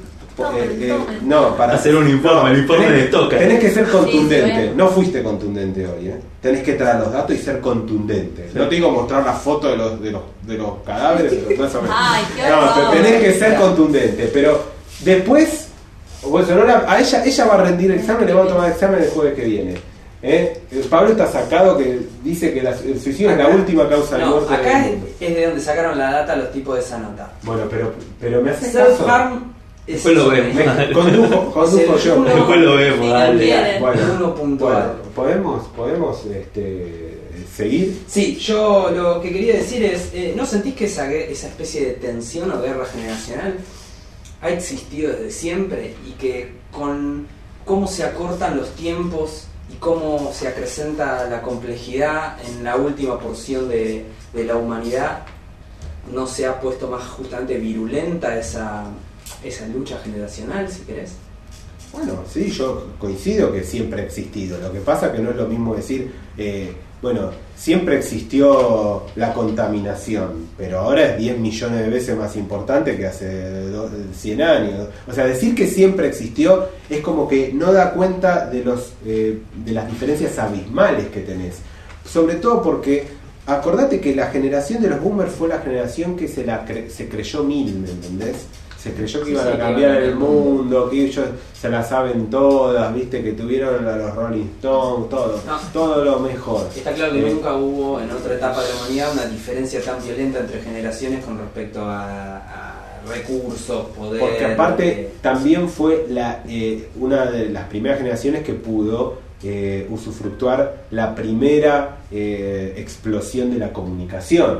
Para hacer un informe, el informe de Stoker. Tenés que ser contundente. No fuiste contundente hoy, Tenés que traer los datos y ser contundente. Sí. No te digo mostrar la foto de los cadáveres, tenés que ser contundente. Pero después, a ella va a rendir el examen, le va a tomar el examen el jueves que viene. Pablo está sacado, que dice que el suicidio es la última causa de muerte. Acá es de donde sacaron la data los tipos de esa nota. Bueno, pero me haces caso. Después lo vemos. Condujo yo. Después lo vemos, dale. Bueno, puntual. ¿Podemos seguir? Sí, yo lo que quería decir es, ¿no sentís que esa especie de tensión o guerra generacional ha existido desde siempre? Y que con cómo se acortan los tiempos y cómo se acrecenta la complejidad en la última porción de la humanidad, ¿no se ha puesto más justamente virulenta esa lucha generacional, si querés? Bueno, sí, yo coincido que siempre ha existido. Lo que pasa es que no es lo mismo decir, siempre existió la contaminación, pero ahora es 10 millones de veces más importante que hace 100 años. O sea, decir que siempre existió es como que no da cuenta de las diferencias abismales que tenés. Sobre todo porque, acordate que la generación de los boomers fue la generación que se creyó mil, ¿me entendés? Se creyó que iban a cambiar el mundo, que ellos se la saben todas, viste, que tuvieron a los Rolling Stones, todo lo mejor. Está claro que nunca hubo en otra etapa de la humanidad una diferencia tan violenta entre generaciones con respecto a recursos, poder. Porque aparte también fue una de las primeras generaciones que pudo usufructuar la primera explosión de la comunicación.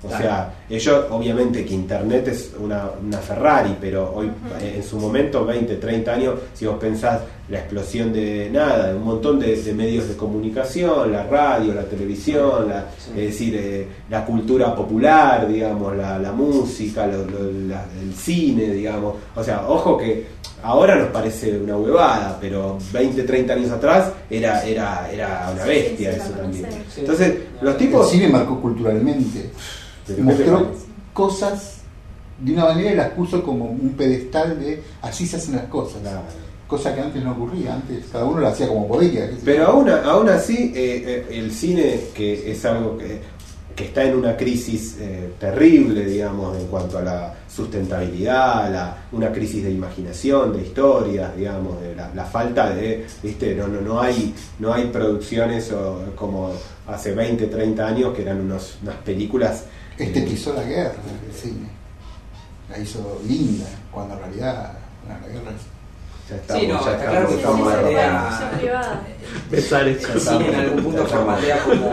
O sea, ellos, obviamente que Internet es una Ferrari, pero hoy, en su momento, 20, 30 años, si vos pensás la explosión de un montón de medios de comunicación, la radio, la televisión, es decir, la cultura popular, digamos, la música, el cine, digamos. O sea, ojo que ahora nos parece una huevada, pero 20, 30 años atrás era una bestia eso también. Entonces, los tipos... El cine marcó culturalmente. Mostró cosas de una manera y las puso como un pedestal de así se hacen las cosas, cosa que antes no ocurría. Antes cada uno lo hacía como podía. Pero aún así el cine, que es algo que está en una crisis terrible, digamos, en cuanto a la sustentabilidad, una crisis de imaginación, de historias, digamos, de la falta de, ¿viste? No hay producciones como hace 20, 30 años que eran unas películas. Estetizó la guerra, el cine. La hizo linda, cuando en realidad la guerra es... está claro que formatea. El cine en algún punto formatea como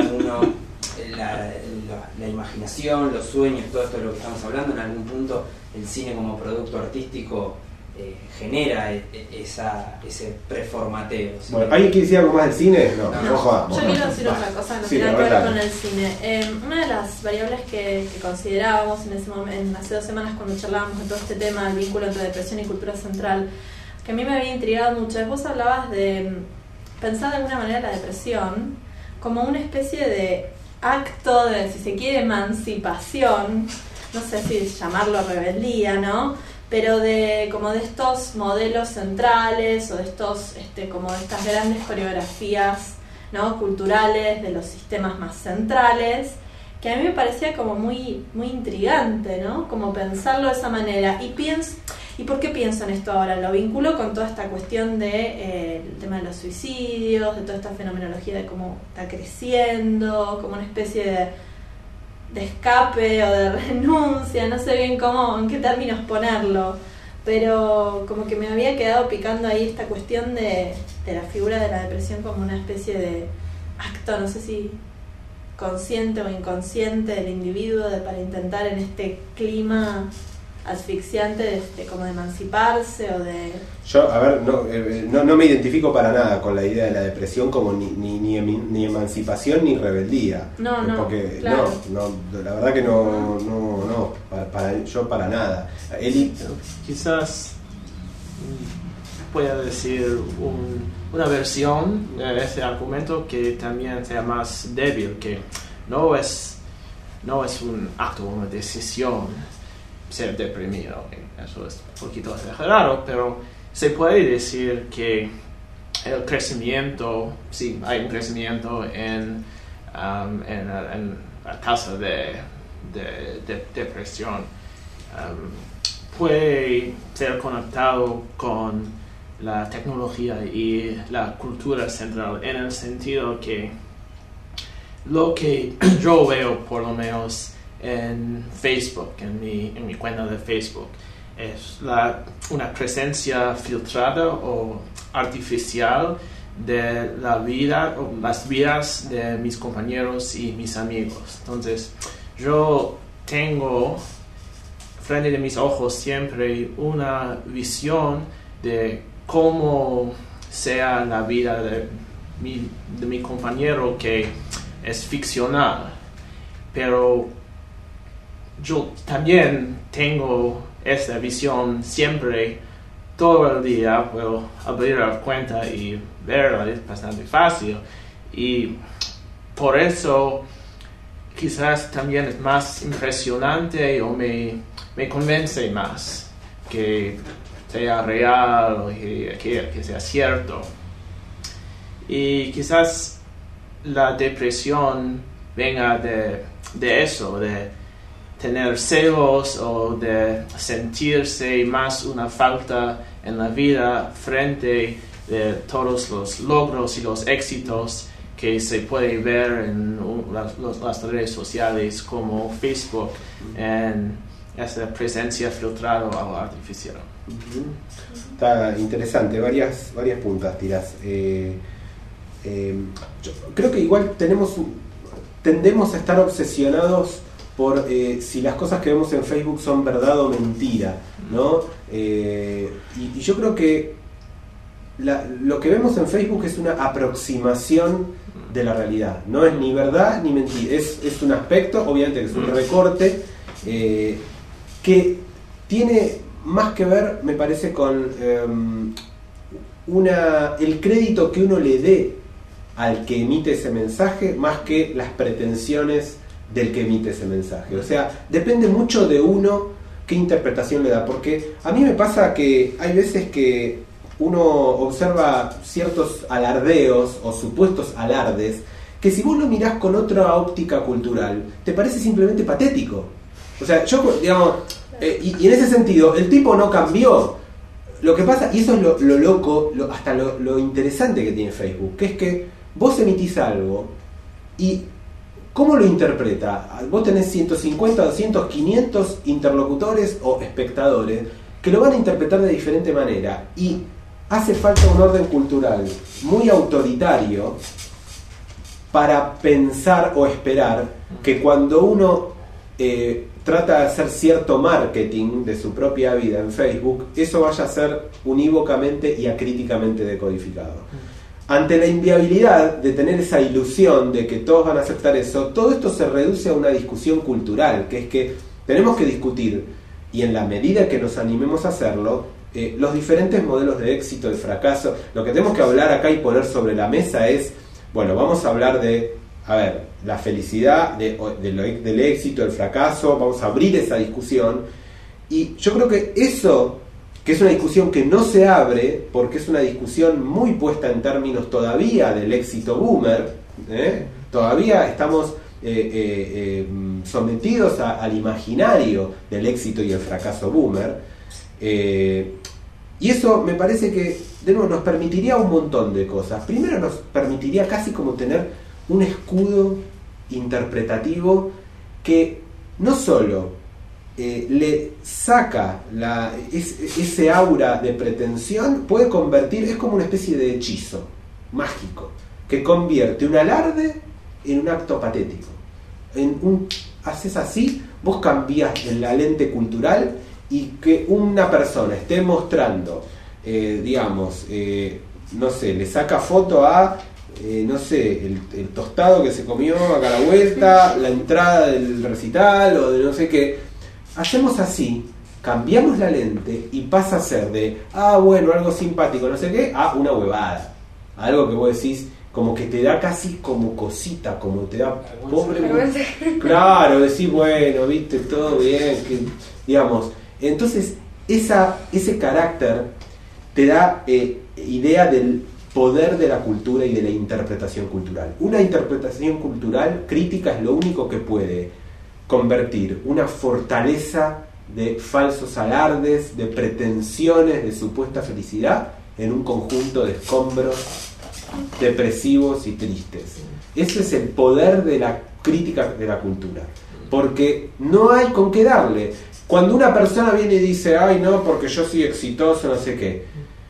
la imaginación, los sueños, todo esto de lo que estamos hablando. En algún punto el cine como producto artístico genera ese preformateo. ¿Sí? Bueno, ¿alguien quiere decir algo más del cine? No jodamos. Yo quiero decir otra cosa, no tiene que ver con el cine. Una de las variables que considerábamos en ese momento, hace 2 semanas cuando charlábamos de todo este tema, el vínculo entre depresión y cultura central, que a mí me había intrigado mucho, es vos hablabas de pensar de alguna manera la depresión como una especie de acto de, si se quiere, emancipación, no sé si llamarlo rebeldía, ¿no? Pero como de estos modelos centrales o de estos como de estas grandes coreografías, ¿no? Culturales de los sistemas más centrales, que a mí me parecía como muy, muy intrigante, ¿no? Como pensarlo de esa manera. ¿Y por qué pienso en esto ahora? Lo vinculo con toda esta cuestión de el tema de los suicidios, de toda esta fenomenología de cómo está creciendo, como una especie de escape o de renuncia, no sé bien en qué términos ponerlo, pero como que me había quedado picando ahí esta cuestión de la figura de la depresión como una especie de acto, no sé si consciente o inconsciente del individuo para intentar en este clima asfixiante como de emanciparse o de... Yo, a ver, no me identifico para nada con la idea de la depresión como ni emancipación ni rebeldía. Porque claro. La verdad que no, para nada. Eli, quizás pueda decir una versión de ese argumento que también sea más débil, que no es un acto, una decisión ser deprimido. Eso es un poquito exagerado, pero se puede decir que el crecimiento, sí, hay un crecimiento en la tasa de depresión. Puede ser conectado con la tecnología y la cultura central, en el sentido que lo que yo veo, por lo menos en Facebook, en mi cuenta de Facebook, es una presencia filtrada o artificial de la vida o las vidas de mis compañeros y mis amigos. Entonces, yo tengo frente de mis ojos siempre una visión de cómo sea la vida de mi compañero, que es ficcional, pero yo también tengo esta visión siempre, todo el día. Puedo abrir la cuenta y verla, es bastante fácil, y por eso quizás también es más impresionante o me convence más que sea real o que sea cierto. Y quizás la depresión venga de eso, de tener celos o de sentirse más una falta en la vida frente de todos los logros y los éxitos que se puede ver en las redes sociales como Facebook, en esa presencia filtrada o artificial. Está interesante, varias puntas tirás. Yo creo que igual tendemos a estar obsesionados por si las cosas que vemos en Facebook son verdad o mentira, ¿no? Y yo creo que lo que vemos en Facebook es una aproximación de la realidad, no es ni verdad ni mentira, es un aspecto, obviamente que es un recorte, que tiene más que ver, me parece, con el crédito que uno le dé al que emite ese mensaje, más que las pretensiones del que emite ese mensaje. O sea, depende mucho de uno qué interpretación le da, porque a mí me pasa que hay veces que uno observa ciertos alardeos o supuestos alardes que si vos lo mirás con otra óptica cultural te parece simplemente patético. O sea, yo, digamos, y en ese sentido el tipo no cambió. Lo que pasa, y eso es lo loco, hasta lo interesante que tiene Facebook, que es que vos emitís algo y ¿cómo lo interpreta? Vos tenés 150, 200, 500 interlocutores o espectadores que lo van a interpretar de diferente manera, y hace falta un orden cultural muy autoritario para pensar o esperar que cuando uno trata de hacer cierto marketing de su propia vida en Facebook, eso vaya a ser unívocamente y acríticamente decodificado. Ante la inviabilidad de tener esa ilusión de que todos van a aceptar eso, todo esto se reduce a una discusión cultural, que es que tenemos que discutir, y en la medida que nos animemos a hacerlo, los diferentes modelos de éxito, de fracaso. Lo que tenemos que hablar acá y poner sobre la mesa es, bueno, vamos a hablar de, la felicidad, del éxito, del fracaso, vamos a abrir esa discusión, y yo creo que eso, que es una discusión que no se abre, porque es una discusión muy puesta en términos todavía del éxito boomer, todavía estamos sometidos al imaginario del éxito y el fracaso boomer, y eso me parece que, de nuevo, nos permitiría un montón de cosas. Primero nos permitiría casi como tener un escudo interpretativo que no solo le saca ese aura de pretensión, puede convertir, es como una especie de hechizo mágico que convierte un alarde en un acto patético. Haces así, vos cambiás la lente cultural, y que una persona esté mostrando, no sé, le saca foto a, no sé, el tostado que se comió acá a la vuelta, la entrada del recital o de no sé qué. Hacemos así, cambiamos la lente y pasa a ser de, bueno, algo simpático, no sé qué, a una huevada. Algo que vos decís, como que te da casi como cosita, como te da pobre. Claro, decís, bueno, viste, todo bien, que, digamos. Entonces, ese carácter te da idea del poder de la cultura y de la interpretación cultural. Una interpretación cultural crítica es lo único que puede convertir una fortaleza de falsos alardes, de pretensiones de supuesta felicidad, en un conjunto de escombros depresivos y tristes. Ese es el poder de la crítica de la cultura, porque no hay con qué darle. Cuando una persona viene y dice, no, porque yo soy exitoso, no sé qué,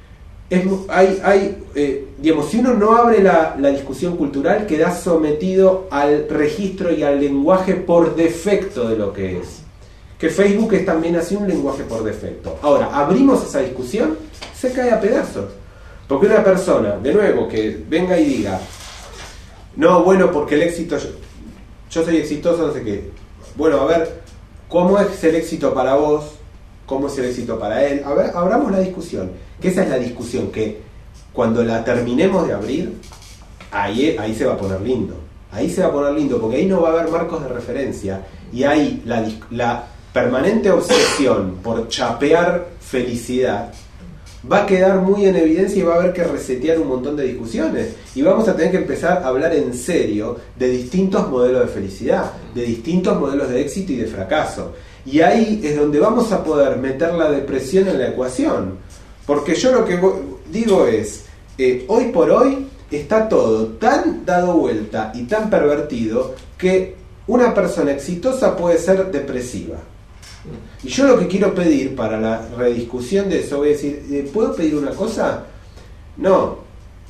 digamos, si uno no abre la discusión cultural, queda sometido al registro y al lenguaje por defecto de lo que es. Que Facebook es también así, un lenguaje por defecto. Ahora, abrimos esa discusión, se cae a pedazos. Porque una persona, de nuevo, que venga y diga, no, bueno, porque el éxito, yo soy exitoso, no sé qué. Bueno, a ver, ¿cómo es el éxito para vos? ¿Cómo es el éxito para él? A ver, abramos la discusión. Que esa es la discusión que cuando la terminemos de abrir, ahí se va a poner lindo. Ahí se va a poner lindo, porque ahí no va a haber marcos de referencia. Y ahí la permanente obsesión por chapear felicidad va a quedar muy en evidencia, y va a haber que resetear un montón de discusiones, y vamos a tener que empezar a hablar en serio de distintos modelos de felicidad, de distintos modelos de éxito y de fracaso, y ahí es donde vamos a poder meter la depresión en la ecuación, porque yo lo que digo es, hoy por hoy está todo tan dado vuelta y tan pervertido que una persona exitosa puede ser depresiva. Y yo lo que quiero pedir para la rediscusión de eso, voy a decir, ¿puedo pedir una cosa? No,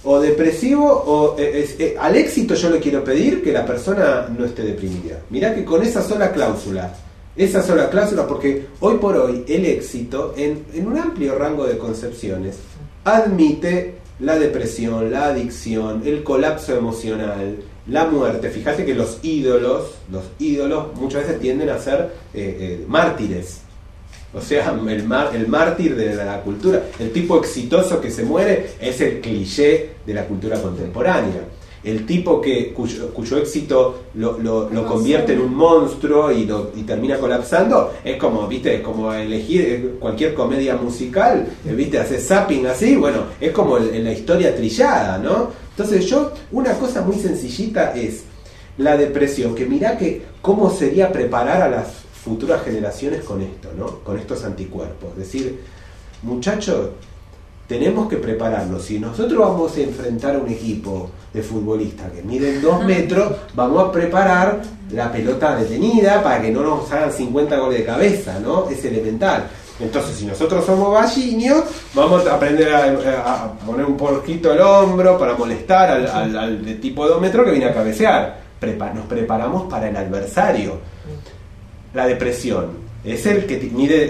o depresivo, o al éxito yo le quiero pedir que la persona no esté deprimida. Mirá que con esa sola cláusula, porque hoy por hoy el éxito, en un amplio rango de concepciones, admite la depresión, la adicción, el colapso emocional, la muerte. Fíjate que los ídolos muchas veces tienden a ser mártires. O sea, el mártir de la cultura, el tipo exitoso que se muere es el cliché de la cultura contemporánea. El tipo cuyo éxito lo convierte en un monstruo y termina colapsando, es como, ¿viste? Es como elegir cualquier comedia musical, ¿viste? Hacer zapping así, bueno, es como en la historia trillada, ¿no? Entonces una cosa muy sencillita es la depresión, que mirá que cómo sería preparar a las futuras generaciones con esto, ¿no? Con estos anticuerpos. Es decir, muchachos, tenemos que prepararnos. Si nosotros vamos a enfrentar a un equipo de futbolistas que miden 2 metros, vamos a preparar la pelota detenida para que no nos hagan 50 goles de cabeza, ¿no? Es elemental. Entonces, si nosotros somos vaginios, vamos a aprender a poner un poquito el hombro para molestar al de tipo de 2 metros que viene a cabecear. Nos preparamos para el adversario. La depresión es el que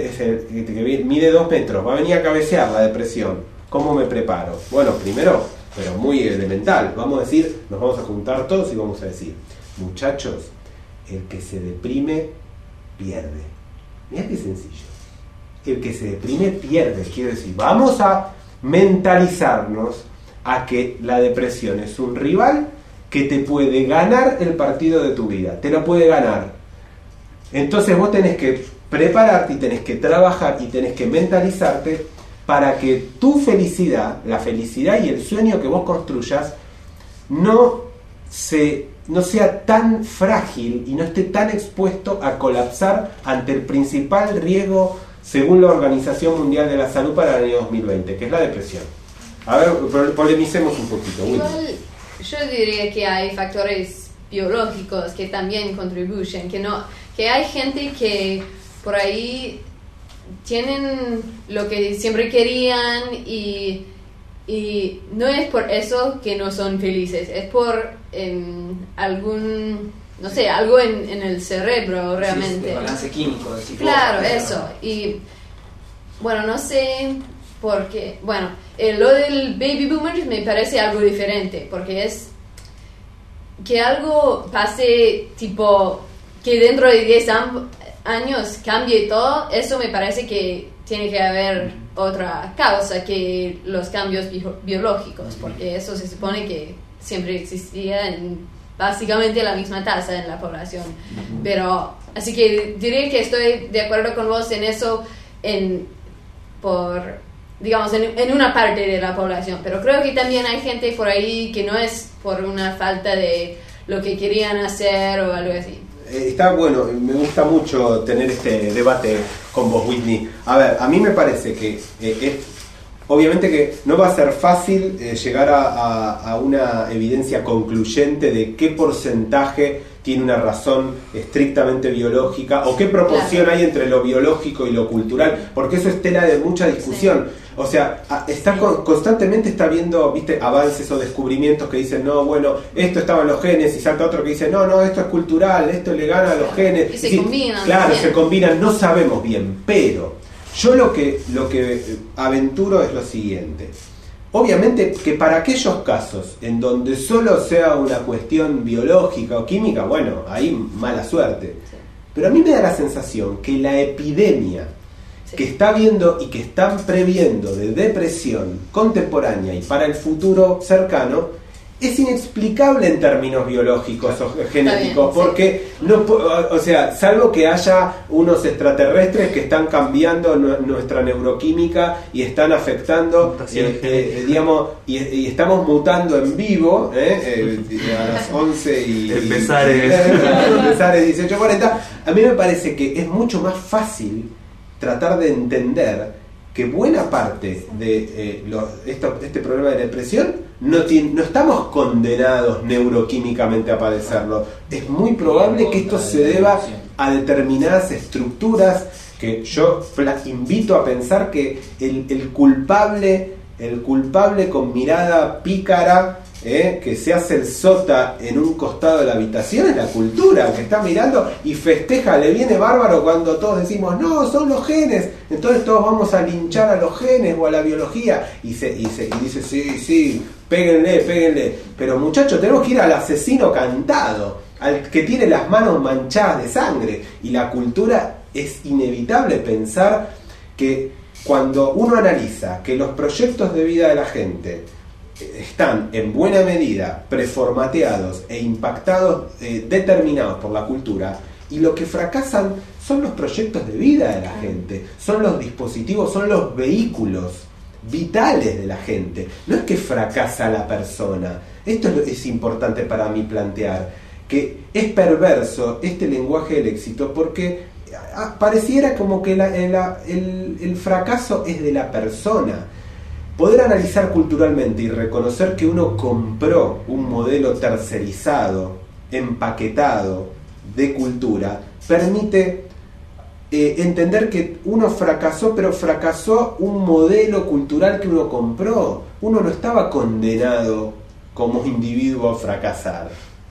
mide 2 metros, va a venir a cabecear la depresión. ¿Cómo me preparo? Bueno, primero, pero muy elemental, nos vamos a juntar todos y vamos a decir, muchachos, el que se deprime pierde. Mirá qué sencillo. El que se deprime pierde, quiero decir, vamos a mentalizarnos a que la depresión es un rival que te puede ganar el partido de tu vida, te lo puede ganar. Entonces vos tenés que prepararte y tenés que trabajar y tenés que mentalizarte para que tu felicidad, la felicidad y el sueño que vos construyas no sea tan frágil y no esté tan expuesto a colapsar ante el principal riesgo según la Organización Mundial de la Salud para el año 2020, que es la depresión. A ver, polemicemos un poquito. Igual, yo diría que hay factores biológicos que también contribuyen, que hay gente que por ahí tienen lo que siempre querían y no es por eso que no son felices, es por algo en el cerebro realmente. Sí, balance químico. Claro, eso. Y bueno, no sé por qué. Bueno, lo del baby boomers me parece algo diferente, porque es que algo pase tipo que dentro de 10 años cambie todo, eso me parece que tiene que haber otra causa que los cambios biológicos, porque eso se supone que siempre existía en básicamente la misma tasa en la población. Pero así que diría que estoy de acuerdo con vos en eso, en una parte de la población, pero creo que también hay gente por ahí que no es por una falta de lo que querían hacer o algo así. Está bueno, me gusta mucho tener este debate con vos, Whitney. A ver, a mí me parece que obviamente que no va a ser fácil llegar a una evidencia concluyente de qué porcentaje tiene una razón estrictamente biológica o qué proporción hay entre lo biológico y lo cultural, porque eso es tela de mucha discusión. Sí. O sea, constantemente está viendo, ¿viste?, avances o descubrimientos que dicen, no, bueno, esto estaba en los genes, y salta otro que dice, no, esto es cultural, esto le gana a los genes. Y se combinan. Claro, bien. Se combinan, no sabemos bien, pero yo lo que aventuro es lo siguiente. Obviamente que para aquellos casos en donde solo sea una cuestión biológica o química, bueno, ahí mala suerte. Sí. Pero a mí me da la sensación que la epidemia que está viendo y que están previendo de depresión contemporánea y para el futuro cercano es inexplicable en términos biológicos o genéticos, porque no, o sea, salvo que haya unos extraterrestres que están cambiando nuestra neuroquímica y están afectando, digamos, y estamos mutando en vivo a las 11 y Pesares 18:40. A mí me parece que es mucho más fácil tratar de entender que buena parte de este problema de depresión no estamos condenados neuroquímicamente a padecerlo. Es muy probable que esto se deba a determinadas estructuras que yo invito a pensar que el culpable el culpable con mirada pícara, que se hace el sota en un costado de la habitación, es la cultura, que está mirando y festeja, le viene bárbaro cuando todos decimos, no, son los genes, entonces todos vamos a linchar a los genes o a la biología, y dice, sí, péguenle, pero muchachos, tenemos que ir al asesino cantado, al que tiene las manos manchadas de sangre, y la cultura es inevitable pensar que cuando uno analiza que los proyectos de vida de la gente están en buena medida preformateados e impactados, determinados por la cultura, y lo que fracasan son los proyectos de vida de la gente, son los dispositivos, son los vehículos vitales de la gente. No es que fracasa la persona. Esto es importante para mí plantear, que es perverso este lenguaje del éxito, porque pareciera como que el fracaso es de la persona. Poder analizar culturalmente y reconocer que uno compró un modelo tercerizado, empaquetado de cultura, permite entender que uno fracasó, pero fracasó un modelo cultural que uno compró. Uno no estaba condenado como individuo a fracasar.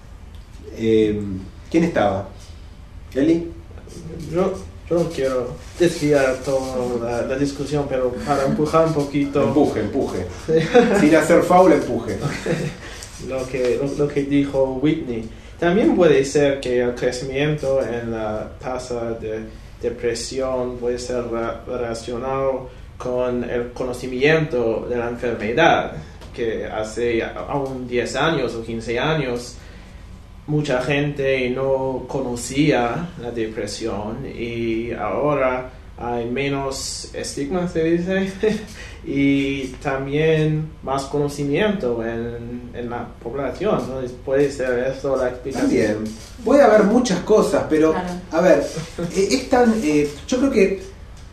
¿Quién estaba? ¿Eli? Yo no quiero desviar toda la discusión, pero para empujar un poquito... Empuje. Sin hacer foul, empuje. Lo que dijo Whitney. También puede ser que el crecimiento en la tasa de depresión puede ser relacionado con el conocimiento de la enfermedad, que hace aún 10 años o 15 años mucha gente no conocía la depresión, y ahora hay menos estigma, se dice, y también más conocimiento en la población. Entonces puede ser esto la explicación. También puede haber muchas cosas, pero claro. A ver, yo creo que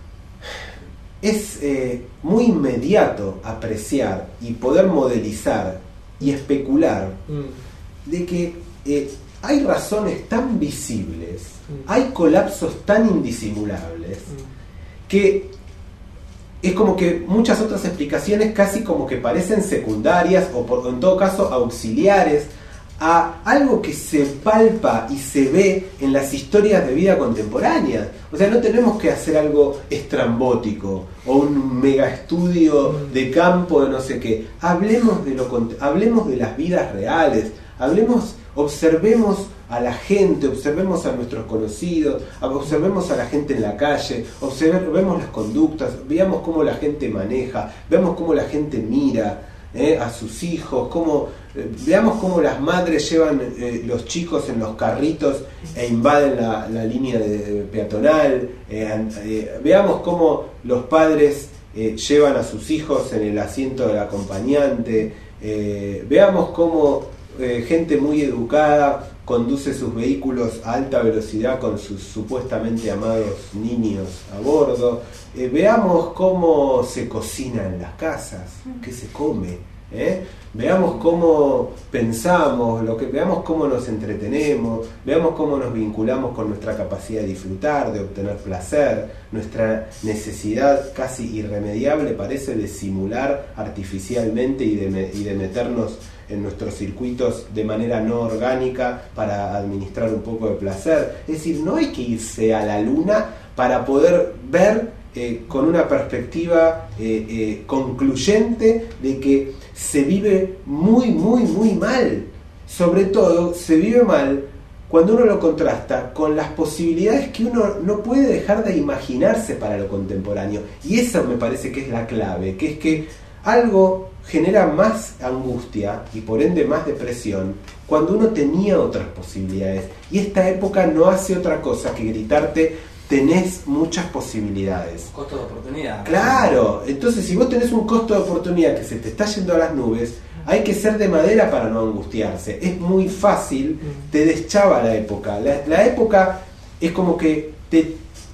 es muy inmediato apreciar y poder modelizar y especular de que hay razones tan visibles, hay colapsos tan indisimulables, que es como que muchas otras explicaciones casi como que parecen secundarias o en todo caso auxiliares a algo que se palpa y se ve en las historias de vida contemporáneas. O sea, no tenemos que hacer algo estrambótico o un mega estudio de campo de no sé qué. Hablemos de las vidas reales, observemos a la gente, observemos a nuestros conocidos, observemos a la gente en la calle, observemos las conductas, veamos cómo la gente maneja, veamos cómo la gente mira a sus hijos, veamos cómo las madres llevan los chicos en los carritos e invaden la línea peatonal, veamos cómo los padres llevan a sus hijos en el asiento del acompañante, veamos cómo gente muy educada conduce sus vehículos a alta velocidad con sus supuestamente amados niños a bordo. Veamos cómo se cocina en las casas, qué se come. Veamos cómo pensamos, veamos cómo nos entretenemos, veamos cómo nos vinculamos con nuestra capacidad de disfrutar, de obtener placer. Nuestra necesidad casi irremediable parece de simular artificialmente y de meternos en nuestros circuitos de manera no orgánica para administrar un poco de placer. Es decir, no hay que irse a la luna para poder ver con una perspectiva concluyente de que se vive muy, muy, muy mal. Sobre todo, se vive mal cuando uno lo contrasta con las posibilidades que uno no puede dejar de imaginarse para lo contemporáneo. Y eso me parece que es la clave, que es que algo genera más angustia y por ende más depresión cuando uno tenía otras posibilidades. Y esta época no hace otra cosa que gritarte: tenés muchas posibilidades. Costo de oportunidad. Claro, entonces si vos tenés un costo de oportunidad que se te está yendo a las nubes, hay que ser de madera para no angustiarse. Es muy fácil, te deschaba la época. La época es como que te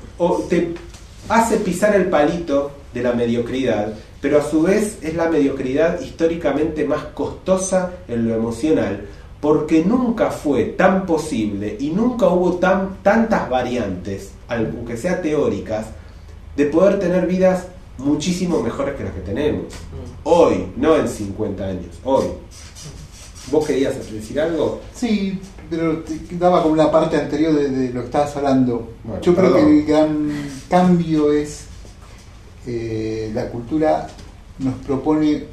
hace pisar el palito de la mediocridad, pero a su vez es la mediocridad históricamente más costosa en lo emocional, porque nunca fue tan posible y nunca hubo tantas variantes, aunque sea teóricas, de poder tener vidas muchísimo mejores que las que tenemos. Hoy, no en 50 años, hoy. ¿Vos querías decir algo? Sí, pero te daba como una parte anterior de lo que estabas hablando. Bueno, yo creo perdón. que el gran cambio es la cultura nos propone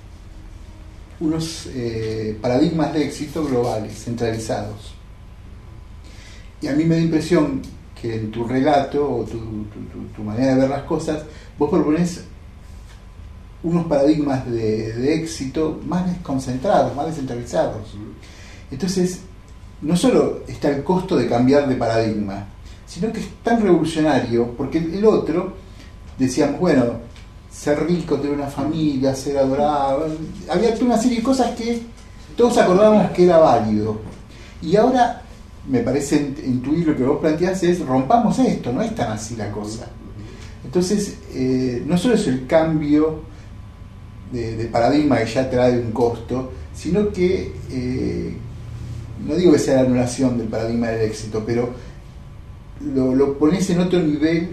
unos paradigmas de éxito globales, centralizados. Y a mí me da impresión que en tu relato o tu manera de ver las cosas, vos proponés unos paradigmas de éxito más desconcentrados, más descentralizados. Entonces, no solo está el costo de cambiar de paradigma, sino que es tan revolucionario, porque el otro, decíamos, bueno, ser rico, tener una familia, ser adorado, había una serie de cosas que todos acordábamos que era válido. Y ahora, me parece intuir lo que vos planteás es, rompamos esto, no es tan así la cosa. Entonces, no solo es el cambio de paradigma que ya trae un costo, sino que, no digo que sea la anulación del paradigma del éxito, pero lo pones en otro nivel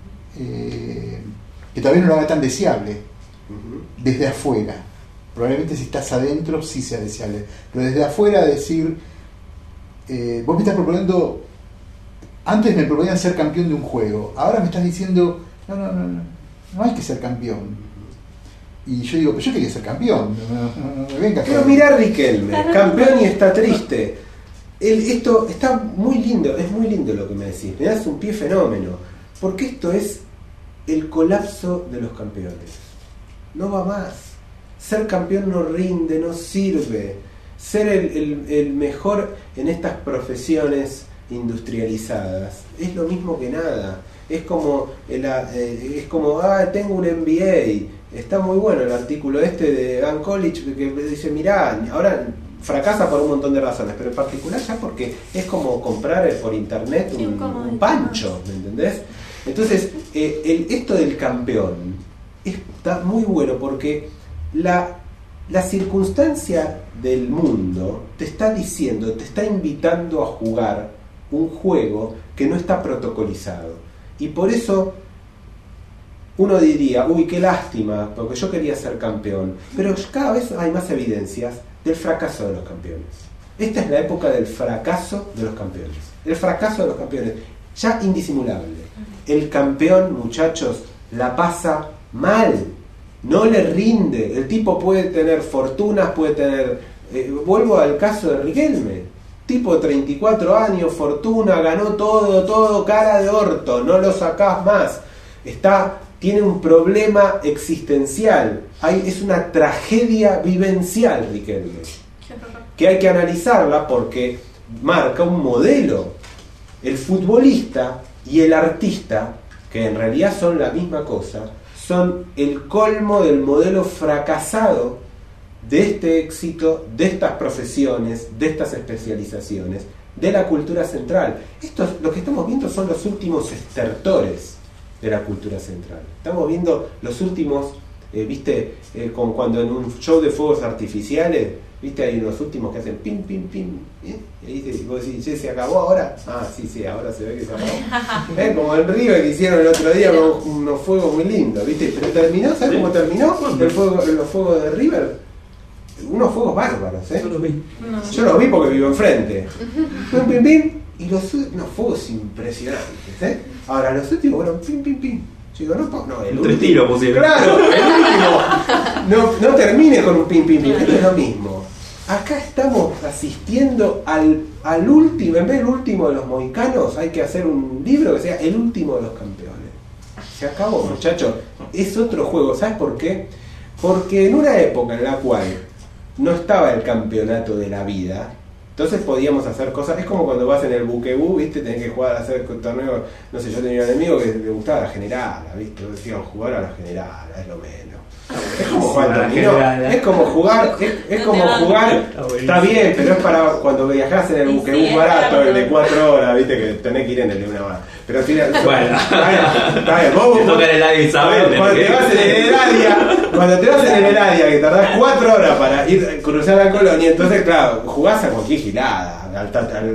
que tal vez no lo haga tan deseable desde afuera. Probablemente si estás adentro sí sea deseable, pero desde afuera decir, vos me estás proponiendo, antes me proponían ser campeón de un juego, ahora me estás diciendo no hay que ser campeón. Y yo digo, pero yo quería ser campeón, no me venga. Pero mirá Riquelme, campeón y está triste. Esto está muy lindo, es muy lindo lo que me decís, me das un pie fenómeno, porque esto es el colapso de los campeones. No va más. Ser campeón no rinde, no sirve. Ser el mejor en estas profesiones industrializadas es lo mismo que nada. Es como tengo un MBA. Está muy bueno el artículo de Gunn College que dice, mirá, ahora fracasa por un montón de razones, pero en particular ya porque es como comprar por internet un pancho, ¿me entendés? Entonces, esto del campeón está muy bueno porque la circunstancia del mundo te está diciendo, te está invitando a jugar un juego que no está protocolizado. Y por eso uno diría, uy, qué lástima, porque yo quería ser campeón. Pero cada vez hay más evidencias del fracaso de los campeones. Esta es la época del fracaso de los campeones. El fracaso de los campeones, ya indisimulable. El campeón, muchachos, la pasa mal. No le rinde. El tipo puede tener fortunas, puede tener... vuelvo al caso de Riquelme. Tipo de 34 años, fortuna, ganó todo, cara de orto. No lo sacás más. Tiene un problema existencial. Es una tragedia vivencial, Riquelme, que hay que analizarla porque marca un modelo. El futbolista y el artista, que en realidad son la misma cosa, son el colmo del modelo fracasado de este éxito, de estas profesiones, de estas especializaciones, de la cultura central. Lo que estamos viendo son los últimos estertores de la cultura central. Estamos viendo los últimos, como cuando en un show de fuegos artificiales, hay unos últimos que hacen pim, pim, pim, y ahí vos decís, ¿se acabó ahora? Ah, sí, ahora se ve que se acabó. Como en Río que hicieron el otro día con unos fuegos muy lindos, Pero terminó, ¿sabes cómo terminó? Los fuegos de River. Unos fuegos bárbaros, Yo los vi. Yo los vi porque vivo enfrente. Pim, pim, pim, y unos fuegos impresionantes, Ahora, los últimos fueron pim, pim, pim. Yo digo, el Tres tiros pusieron. Claro, el último. No termine con un pim, pim, pim. Esto es lo mismo. Acá estamos asistiendo al último. En vez del último de los mohicanos, hay que hacer un libro que sea el último de los campeones. Se acabó, muchachos. Es otro juego. ¿Sabes por qué? Porque en una época en la cual no estaba el campeonato de la vida, entonces podíamos hacer cosas. Es como cuando vas en el buquebú, tenés que jugar a hacer torneos. No sé, yo tenía un amigo que le gustaba la general, decían jugar a la general, es lo menos. Es como jugar es como jugar, está bien, pero es para cuando viajás en el buquebús barato, el de 4 horas, que tenés que ir en el de 1 hora. Pero al final, bueno, está bien, vos toca en el área Isabel. Cuando te vas en el área, que tardás 4 horas para ir cruzar la colonia, entonces claro, jugás a cualquier gilada, al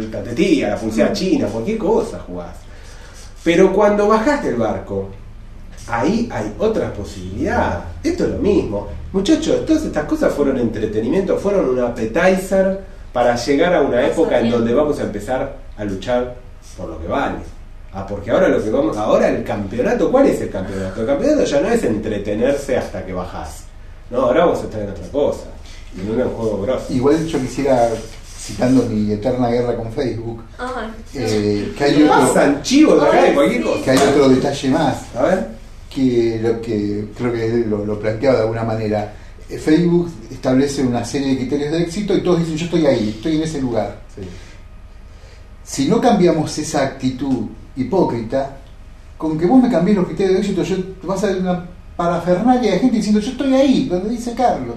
tatetí, a la pulsera china, cualquier cosa jugás. Pero cuando bajás del barco ahí hay otra posibilidad. Esto es lo mismo. Muchachos, todas estas cosas fueron entretenimiento, fueron un appetizer para llegar a una época en donde vamos a empezar a luchar por lo que vale. Porque ahora ahora el campeonato, ¿cuál es el campeonato? El campeonato ya no es entretenerse hasta que bajás. No, ahora vamos a estar en otra cosa, en un juego grosso. Igual yo quisiera, citando mi eterna guerra con Facebook, que hay pasan chivos acá de cualquier cosa. Que hay otro detalle más. A ver. Que lo que creo que él lo planteaba de alguna manera. Facebook establece una serie de criterios de éxito y todos dicen yo estoy ahí, estoy en ese lugar. Sí. Si no cambiamos esa actitud hipócrita, con que vos me cambiés los criterios de éxito, vas a ver una parafernalia de gente diciendo yo estoy ahí, donde dice Carlos.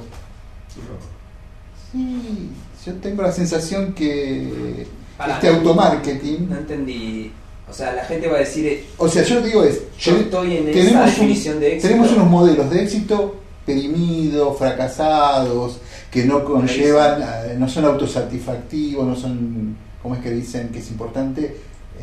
Sí, yo tengo la sensación que automarketing... No entendí. O sea, la gente va a decir... O sea, yo digo yo estoy en esa definición de éxito. Tenemos unos modelos de éxito perimidos, fracasados, que no conllevan, no son autosatisfactivos, no son, ¿cómo es que dicen que es importante?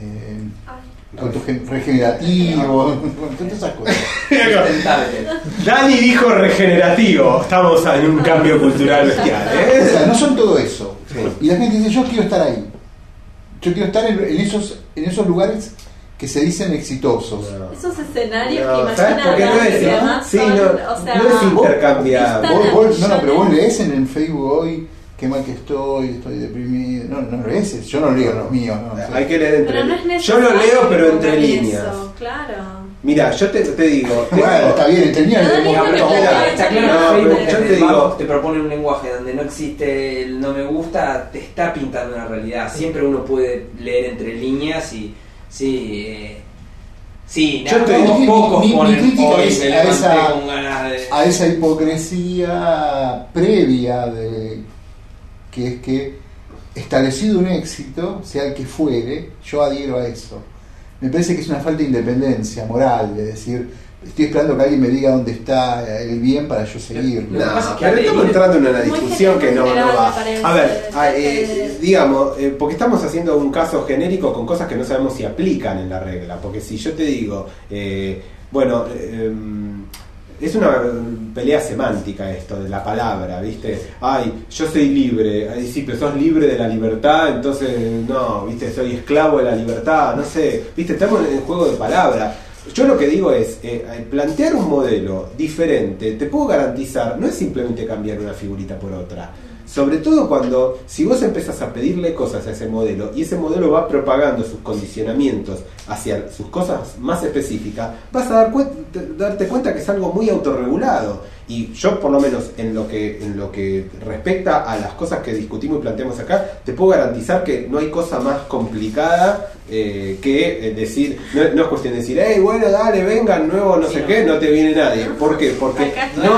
Regenerativo, todas esas cosas. Dani dijo regenerativo. Estamos en un cambio cultural bestial, ¿eh? O sea, no son todo eso. Y la gente dice, yo quiero estar ahí. Yo quiero estar en esos lugares que se dicen exitosos. No. Esos escenarios que imaginan porque no es intercambiable. Pero vos lees en el Facebook hoy, qué mal que estoy deprimido. No lees, yo no leo los míos. No, hay que leer entre líneas. Yo lo leo, pero entre líneas. Claro. Mira, yo te digo. Bueno, está bien, entre líneas. Está claro que Facebook te propone un lenguaje donde no existe el no me gusta, te está pintando una realidad. Siempre uno puede leer entre líneas y mi crítica es a esa hipocresía previa de que es que establecido un éxito, sea el que fuere, yo adhiero a eso. Me parece que es una falta de independencia moral, de decir, estoy esperando que alguien me diga dónde está el bien para yo seguir. No, pero estamos entrando en una discusión que no va. A ver, digamos, porque estamos haciendo un caso genérico con cosas que no sabemos si aplican en la regla. Porque si yo te digo, es una pelea semántica esto de la palabra, ¿viste? Ay, yo soy libre. Ay, sí, pero sos libre de la libertad, entonces no, ¿viste? Soy esclavo de la libertad, no sé, ¿viste? Estamos en el juego de palabras. Yo lo que digo es, plantear un modelo diferente, te puedo garantizar, no es simplemente cambiar una figurita por otra. Sobre todo si vos empezás a pedirle cosas a ese modelo y ese modelo va propagando sus condicionamientos hacia sus cosas más específicas, vas a darte cuenta que es algo muy autorregulado. Y yo, por lo menos en lo que respecta a las cosas que discutimos y planteamos acá, te puedo garantizar que no hay cosa más complicada que decir, no es cuestión de decir, hey, bueno, dale, vengan, nuevo, no sé qué, no te viene nadie. ¿Por qué? Porque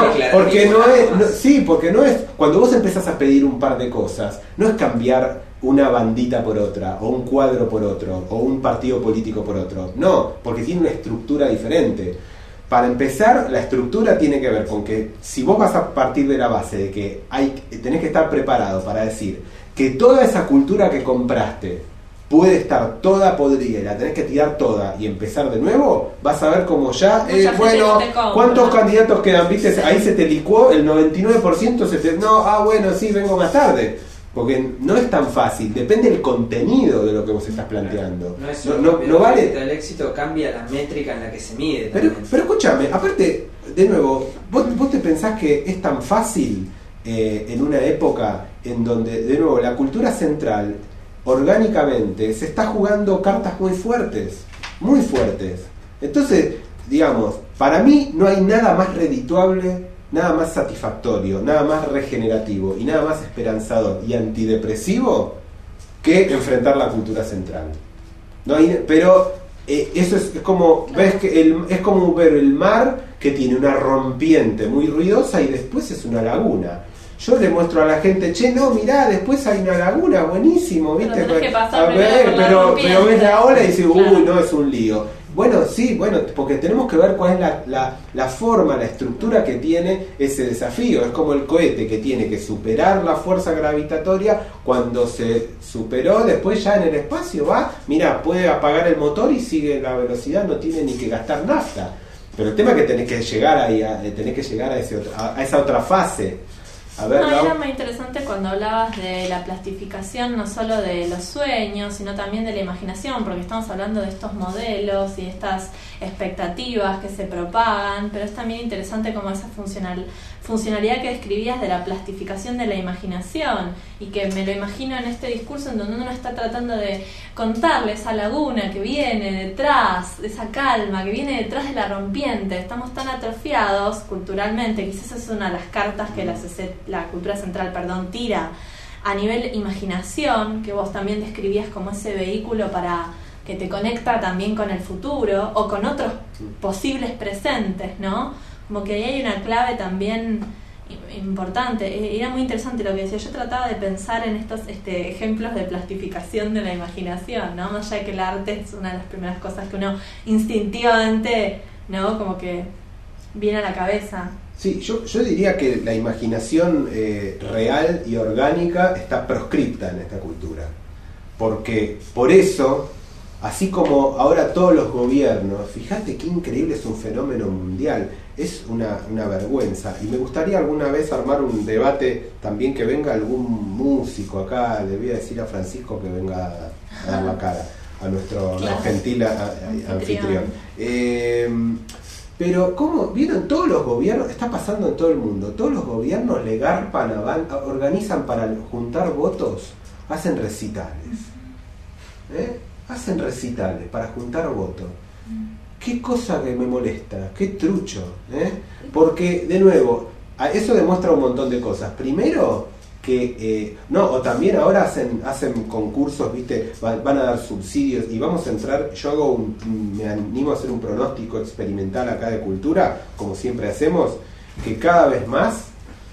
no es, cuando vos empezás a pedir un par de cosas, no es cambiar una bandita por otra, o un cuadro por otro, o un partido político por otro. No, porque tiene una estructura diferente. Para empezar, la estructura tiene que ver con que si vos vas a partir de la base de que tenés que estar preparado para decir que toda esa cultura que compraste puede estar toda podrida y la tenés que tirar toda y empezar de nuevo, vas a ver como ya, ¿cuántos candidatos quedan? ¿Viste? Ahí se te licuó, el 99% bueno, sí, vengo más tarde. Porque no es tan fácil, depende del contenido de lo que vos estás planteando. No vale. El éxito cambia la métrica en la que se mide. Pero escúchame, aparte, de nuevo, ¿vos te pensás que es tan fácil en una época en donde, de nuevo, la cultura central orgánicamente se está jugando cartas muy fuertes? Muy fuertes. Entonces, digamos, para mí no hay nada más redituable, nada más satisfactorio, nada más regenerativo y nada más esperanzador y antidepresivo que enfrentar la cultura central. Pero eso es como, ves que es como ver el mar que tiene una rompiente muy ruidosa y después es una laguna. Yo le muestro a la gente, mirá, después hay una laguna, buenísimo, ¿viste? Pero ves la ola y dices, no, es un lío. Sí, porque tenemos que ver cuál es la forma, la estructura que tiene ese desafío. Es como el cohete que tiene que superar la fuerza gravitatoria. Cuando se superó, después ya en el espacio puede apagar el motor y sigue la velocidad, no tiene ni que gastar nafta. Pero el tema es que tenés que llegar ahí, tenés que llegar a esa otra fase. A ver, era muy interesante cuando hablabas de la plastificación, no solo de los sueños, sino también de la imaginación, porque estamos hablando de estos modelos y estas expectativas que se propagan, pero es también interesante como esa funcionalidad que describías de la plastificación de la imaginación, y que me lo imagino en este discurso en donde uno está tratando de contarle esa laguna que viene detrás, esa calma que viene detrás de la rompiente. Estamos tan atrofiados culturalmente, quizás es una de las cartas que la cultura central, tira a nivel imaginación, que vos también describías como ese vehículo para que te conecta también con el futuro o con otros posibles presentes, ¿no? Como que ahí hay una clave también importante. Era muy interesante lo que decía. Yo trataba de pensar en estos ejemplos de plastificación de la imaginación, ¿no? Más allá de que el arte es una de las primeras cosas que uno instintivamente, ¿no? Como que viene a la cabeza. Sí, yo diría que la imaginación real y orgánica está proscripta en esta cultura. Porque por eso, así como ahora todos los gobiernos, fíjate qué increíble, es un fenómeno mundial, es una vergüenza. Y me gustaría alguna vez armar un debate también, que venga algún músico acá, le voy a decir a Francisco que venga a dar la cara, a nuestro gentil anfitrión. Pero ¿cómo? ¿Vieron? Todos los gobiernos, está pasando en todo el mundo, todos los gobiernos le garpan, organizan para juntar votos, hacen recitales. Hacen recitales para juntar votos. Qué cosa que me molesta, qué trucho, porque de nuevo, eso demuestra un montón de cosas. Primero, que o también ahora hacen concursos, ¿viste? Van a dar subsidios y vamos a entrar. Yo me animo a hacer un pronóstico experimental acá de cultura, como siempre hacemos, que cada vez más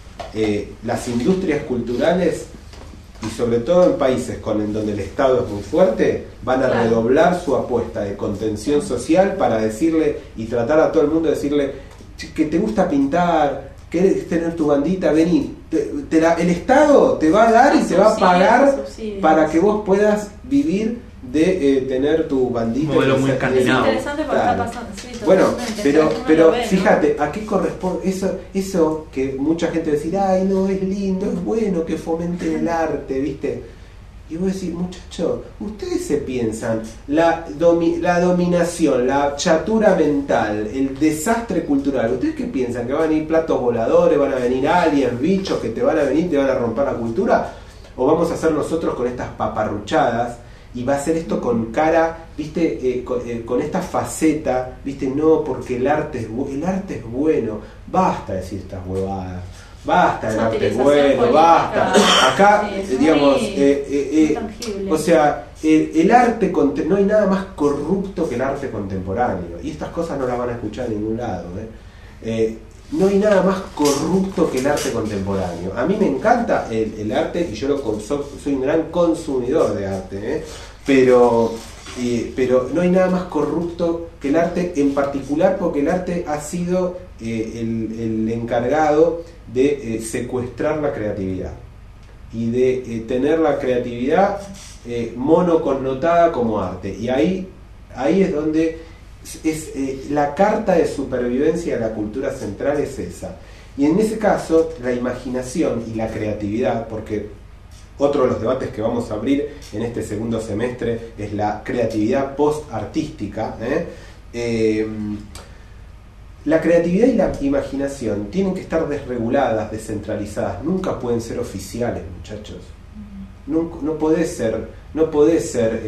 las industrias culturales, y sobre todo en países en donde el Estado es muy fuerte, van a redoblar su apuesta de contención social para decirle y tratar a todo el mundo, decirle que te gusta pintar, querés tener tu bandita, vení, el Estado te va a dar y te va a pagar para que vos puedas vivir de tener tu bandita. Modelo muy escandinavo. Es interesante porque está pasando. Sí, bueno, pero ve, fíjate, ¿no? ¿A qué corresponde eso que mucha gente decir, ay, no, es lindo, es bueno que fomenten el arte, ¿viste? Y vos decís, muchachos, ustedes se piensan la dominación, la chatura mental, el desastre cultural, ¿ustedes qué piensan? ¿Que van a venir platos voladores, van a venir aliens, bichos que te van a venir, te van a romper la cultura? ¿O vamos a hacer nosotros con estas paparruchadas? Y va a ser esto con cara, ¿viste? Con esta faceta, ¿viste? No, porque el arte es bueno. Basta de decir estas huevadas. Basta, el arte es bueno, política, basta. Acá, digamos, o sea, el arte, no hay nada más corrupto que el arte contemporáneo. Y estas cosas no las van a escuchar en ningún lado. No hay nada más corrupto que el arte contemporáneo. A mí me encanta el arte y yo soy un gran consumidor de arte, pero no hay nada más corrupto que el arte, en particular porque el arte ha sido el encargado de secuestrar la creatividad y de tener la creatividad monoconnotada como arte. Y ahí es donde es la carta de supervivencia de la cultura central es esa. Y en ese caso la imaginación y la creatividad, porque otro de los debates que vamos a abrir en este segundo semestre es la creatividad post-artística. La creatividad y la imaginación tienen que estar desreguladas, descentralizadas, nunca pueden ser oficiales, muchachos. No podés ser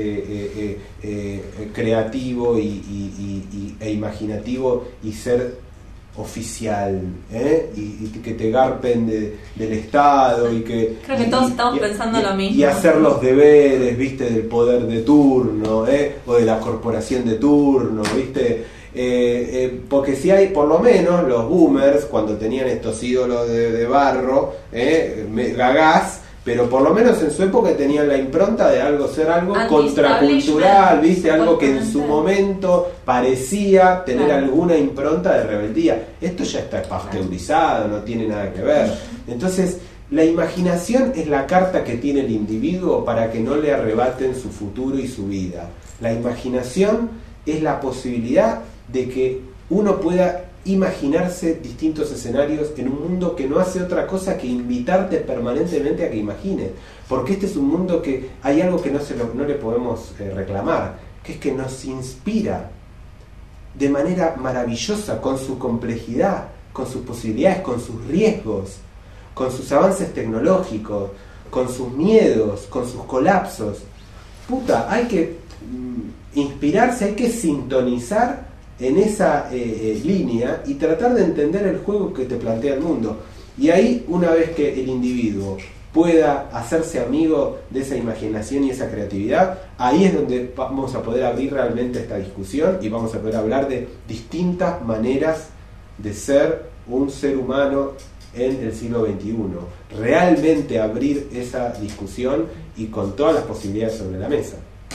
creativo e imaginativo y ser oficial, y que te garpen del Estado y que creo que todos estamos pensando lo mismo, y hacer los deberes, viste, del poder de turno, o de la corporación de turno, viste, porque si hay, por lo menos los boomers, cuando tenían estos ídolos de barro, gagás, pero por lo menos en su época tenían la impronta de ser algo contracultural, ¿viste? Algo que en su momento parecía tener alguna impronta de rebeldía. Esto ya está pasteurizado, no tiene nada que ver. Entonces, la imaginación es la carta que tiene el individuo para que no le arrebaten su futuro y su vida. La imaginación es la posibilidad de que uno pueda imaginarse distintos escenarios en un mundo que no hace otra cosa que invitarte permanentemente a que imagines, porque este es un mundo que hay algo que no le podemos reclamar, que es que nos inspira de manera maravillosa, con su complejidad, con sus posibilidades, con sus riesgos, con sus avances tecnológicos, con sus miedos, con sus colapsos. Hay que inspirarse, hay que sintonizar en esa línea y tratar de entender el juego que te plantea el mundo. Y ahí, una vez que el individuo pueda hacerse amigo de esa imaginación y esa creatividad, ahí es donde vamos a poder abrir realmente esta discusión y vamos a poder hablar de distintas maneras de ser un ser humano en el siglo XXI. Realmente abrir esa discusión y con todas las posibilidades sobre la mesa.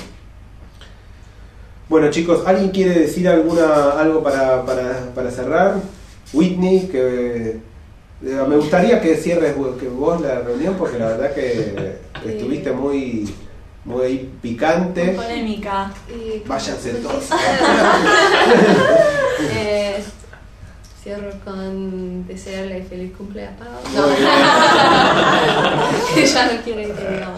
Bueno, chicos, ¿alguien quiere decir algo para cerrar? Whitney, que me gustaría que cierres vos la reunión, porque la verdad que estuviste muy picante. Muy polémica. Váyanse todos. Cierro con desearle feliz cumpleaños. No. Ya no quiere que digamos.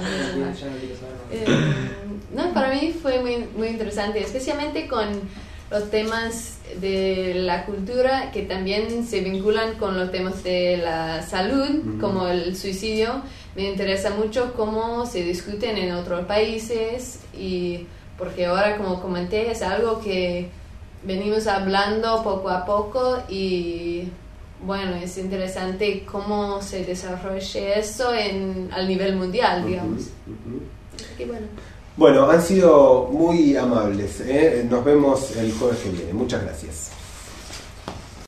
No, para mí fue muy interesante, especialmente con los temas de la cultura que también se vinculan con los temas de la salud, como el suicidio. Me interesa mucho cómo se discuten en otros países, y porque ahora, como comenté, es algo que venimos hablando poco a poco, y bueno, es interesante cómo se desarrolla eso al nivel mundial, digamos. Así que bueno, han sido muy amables, ¿eh? Nos vemos el jueves que viene. Muchas gracias.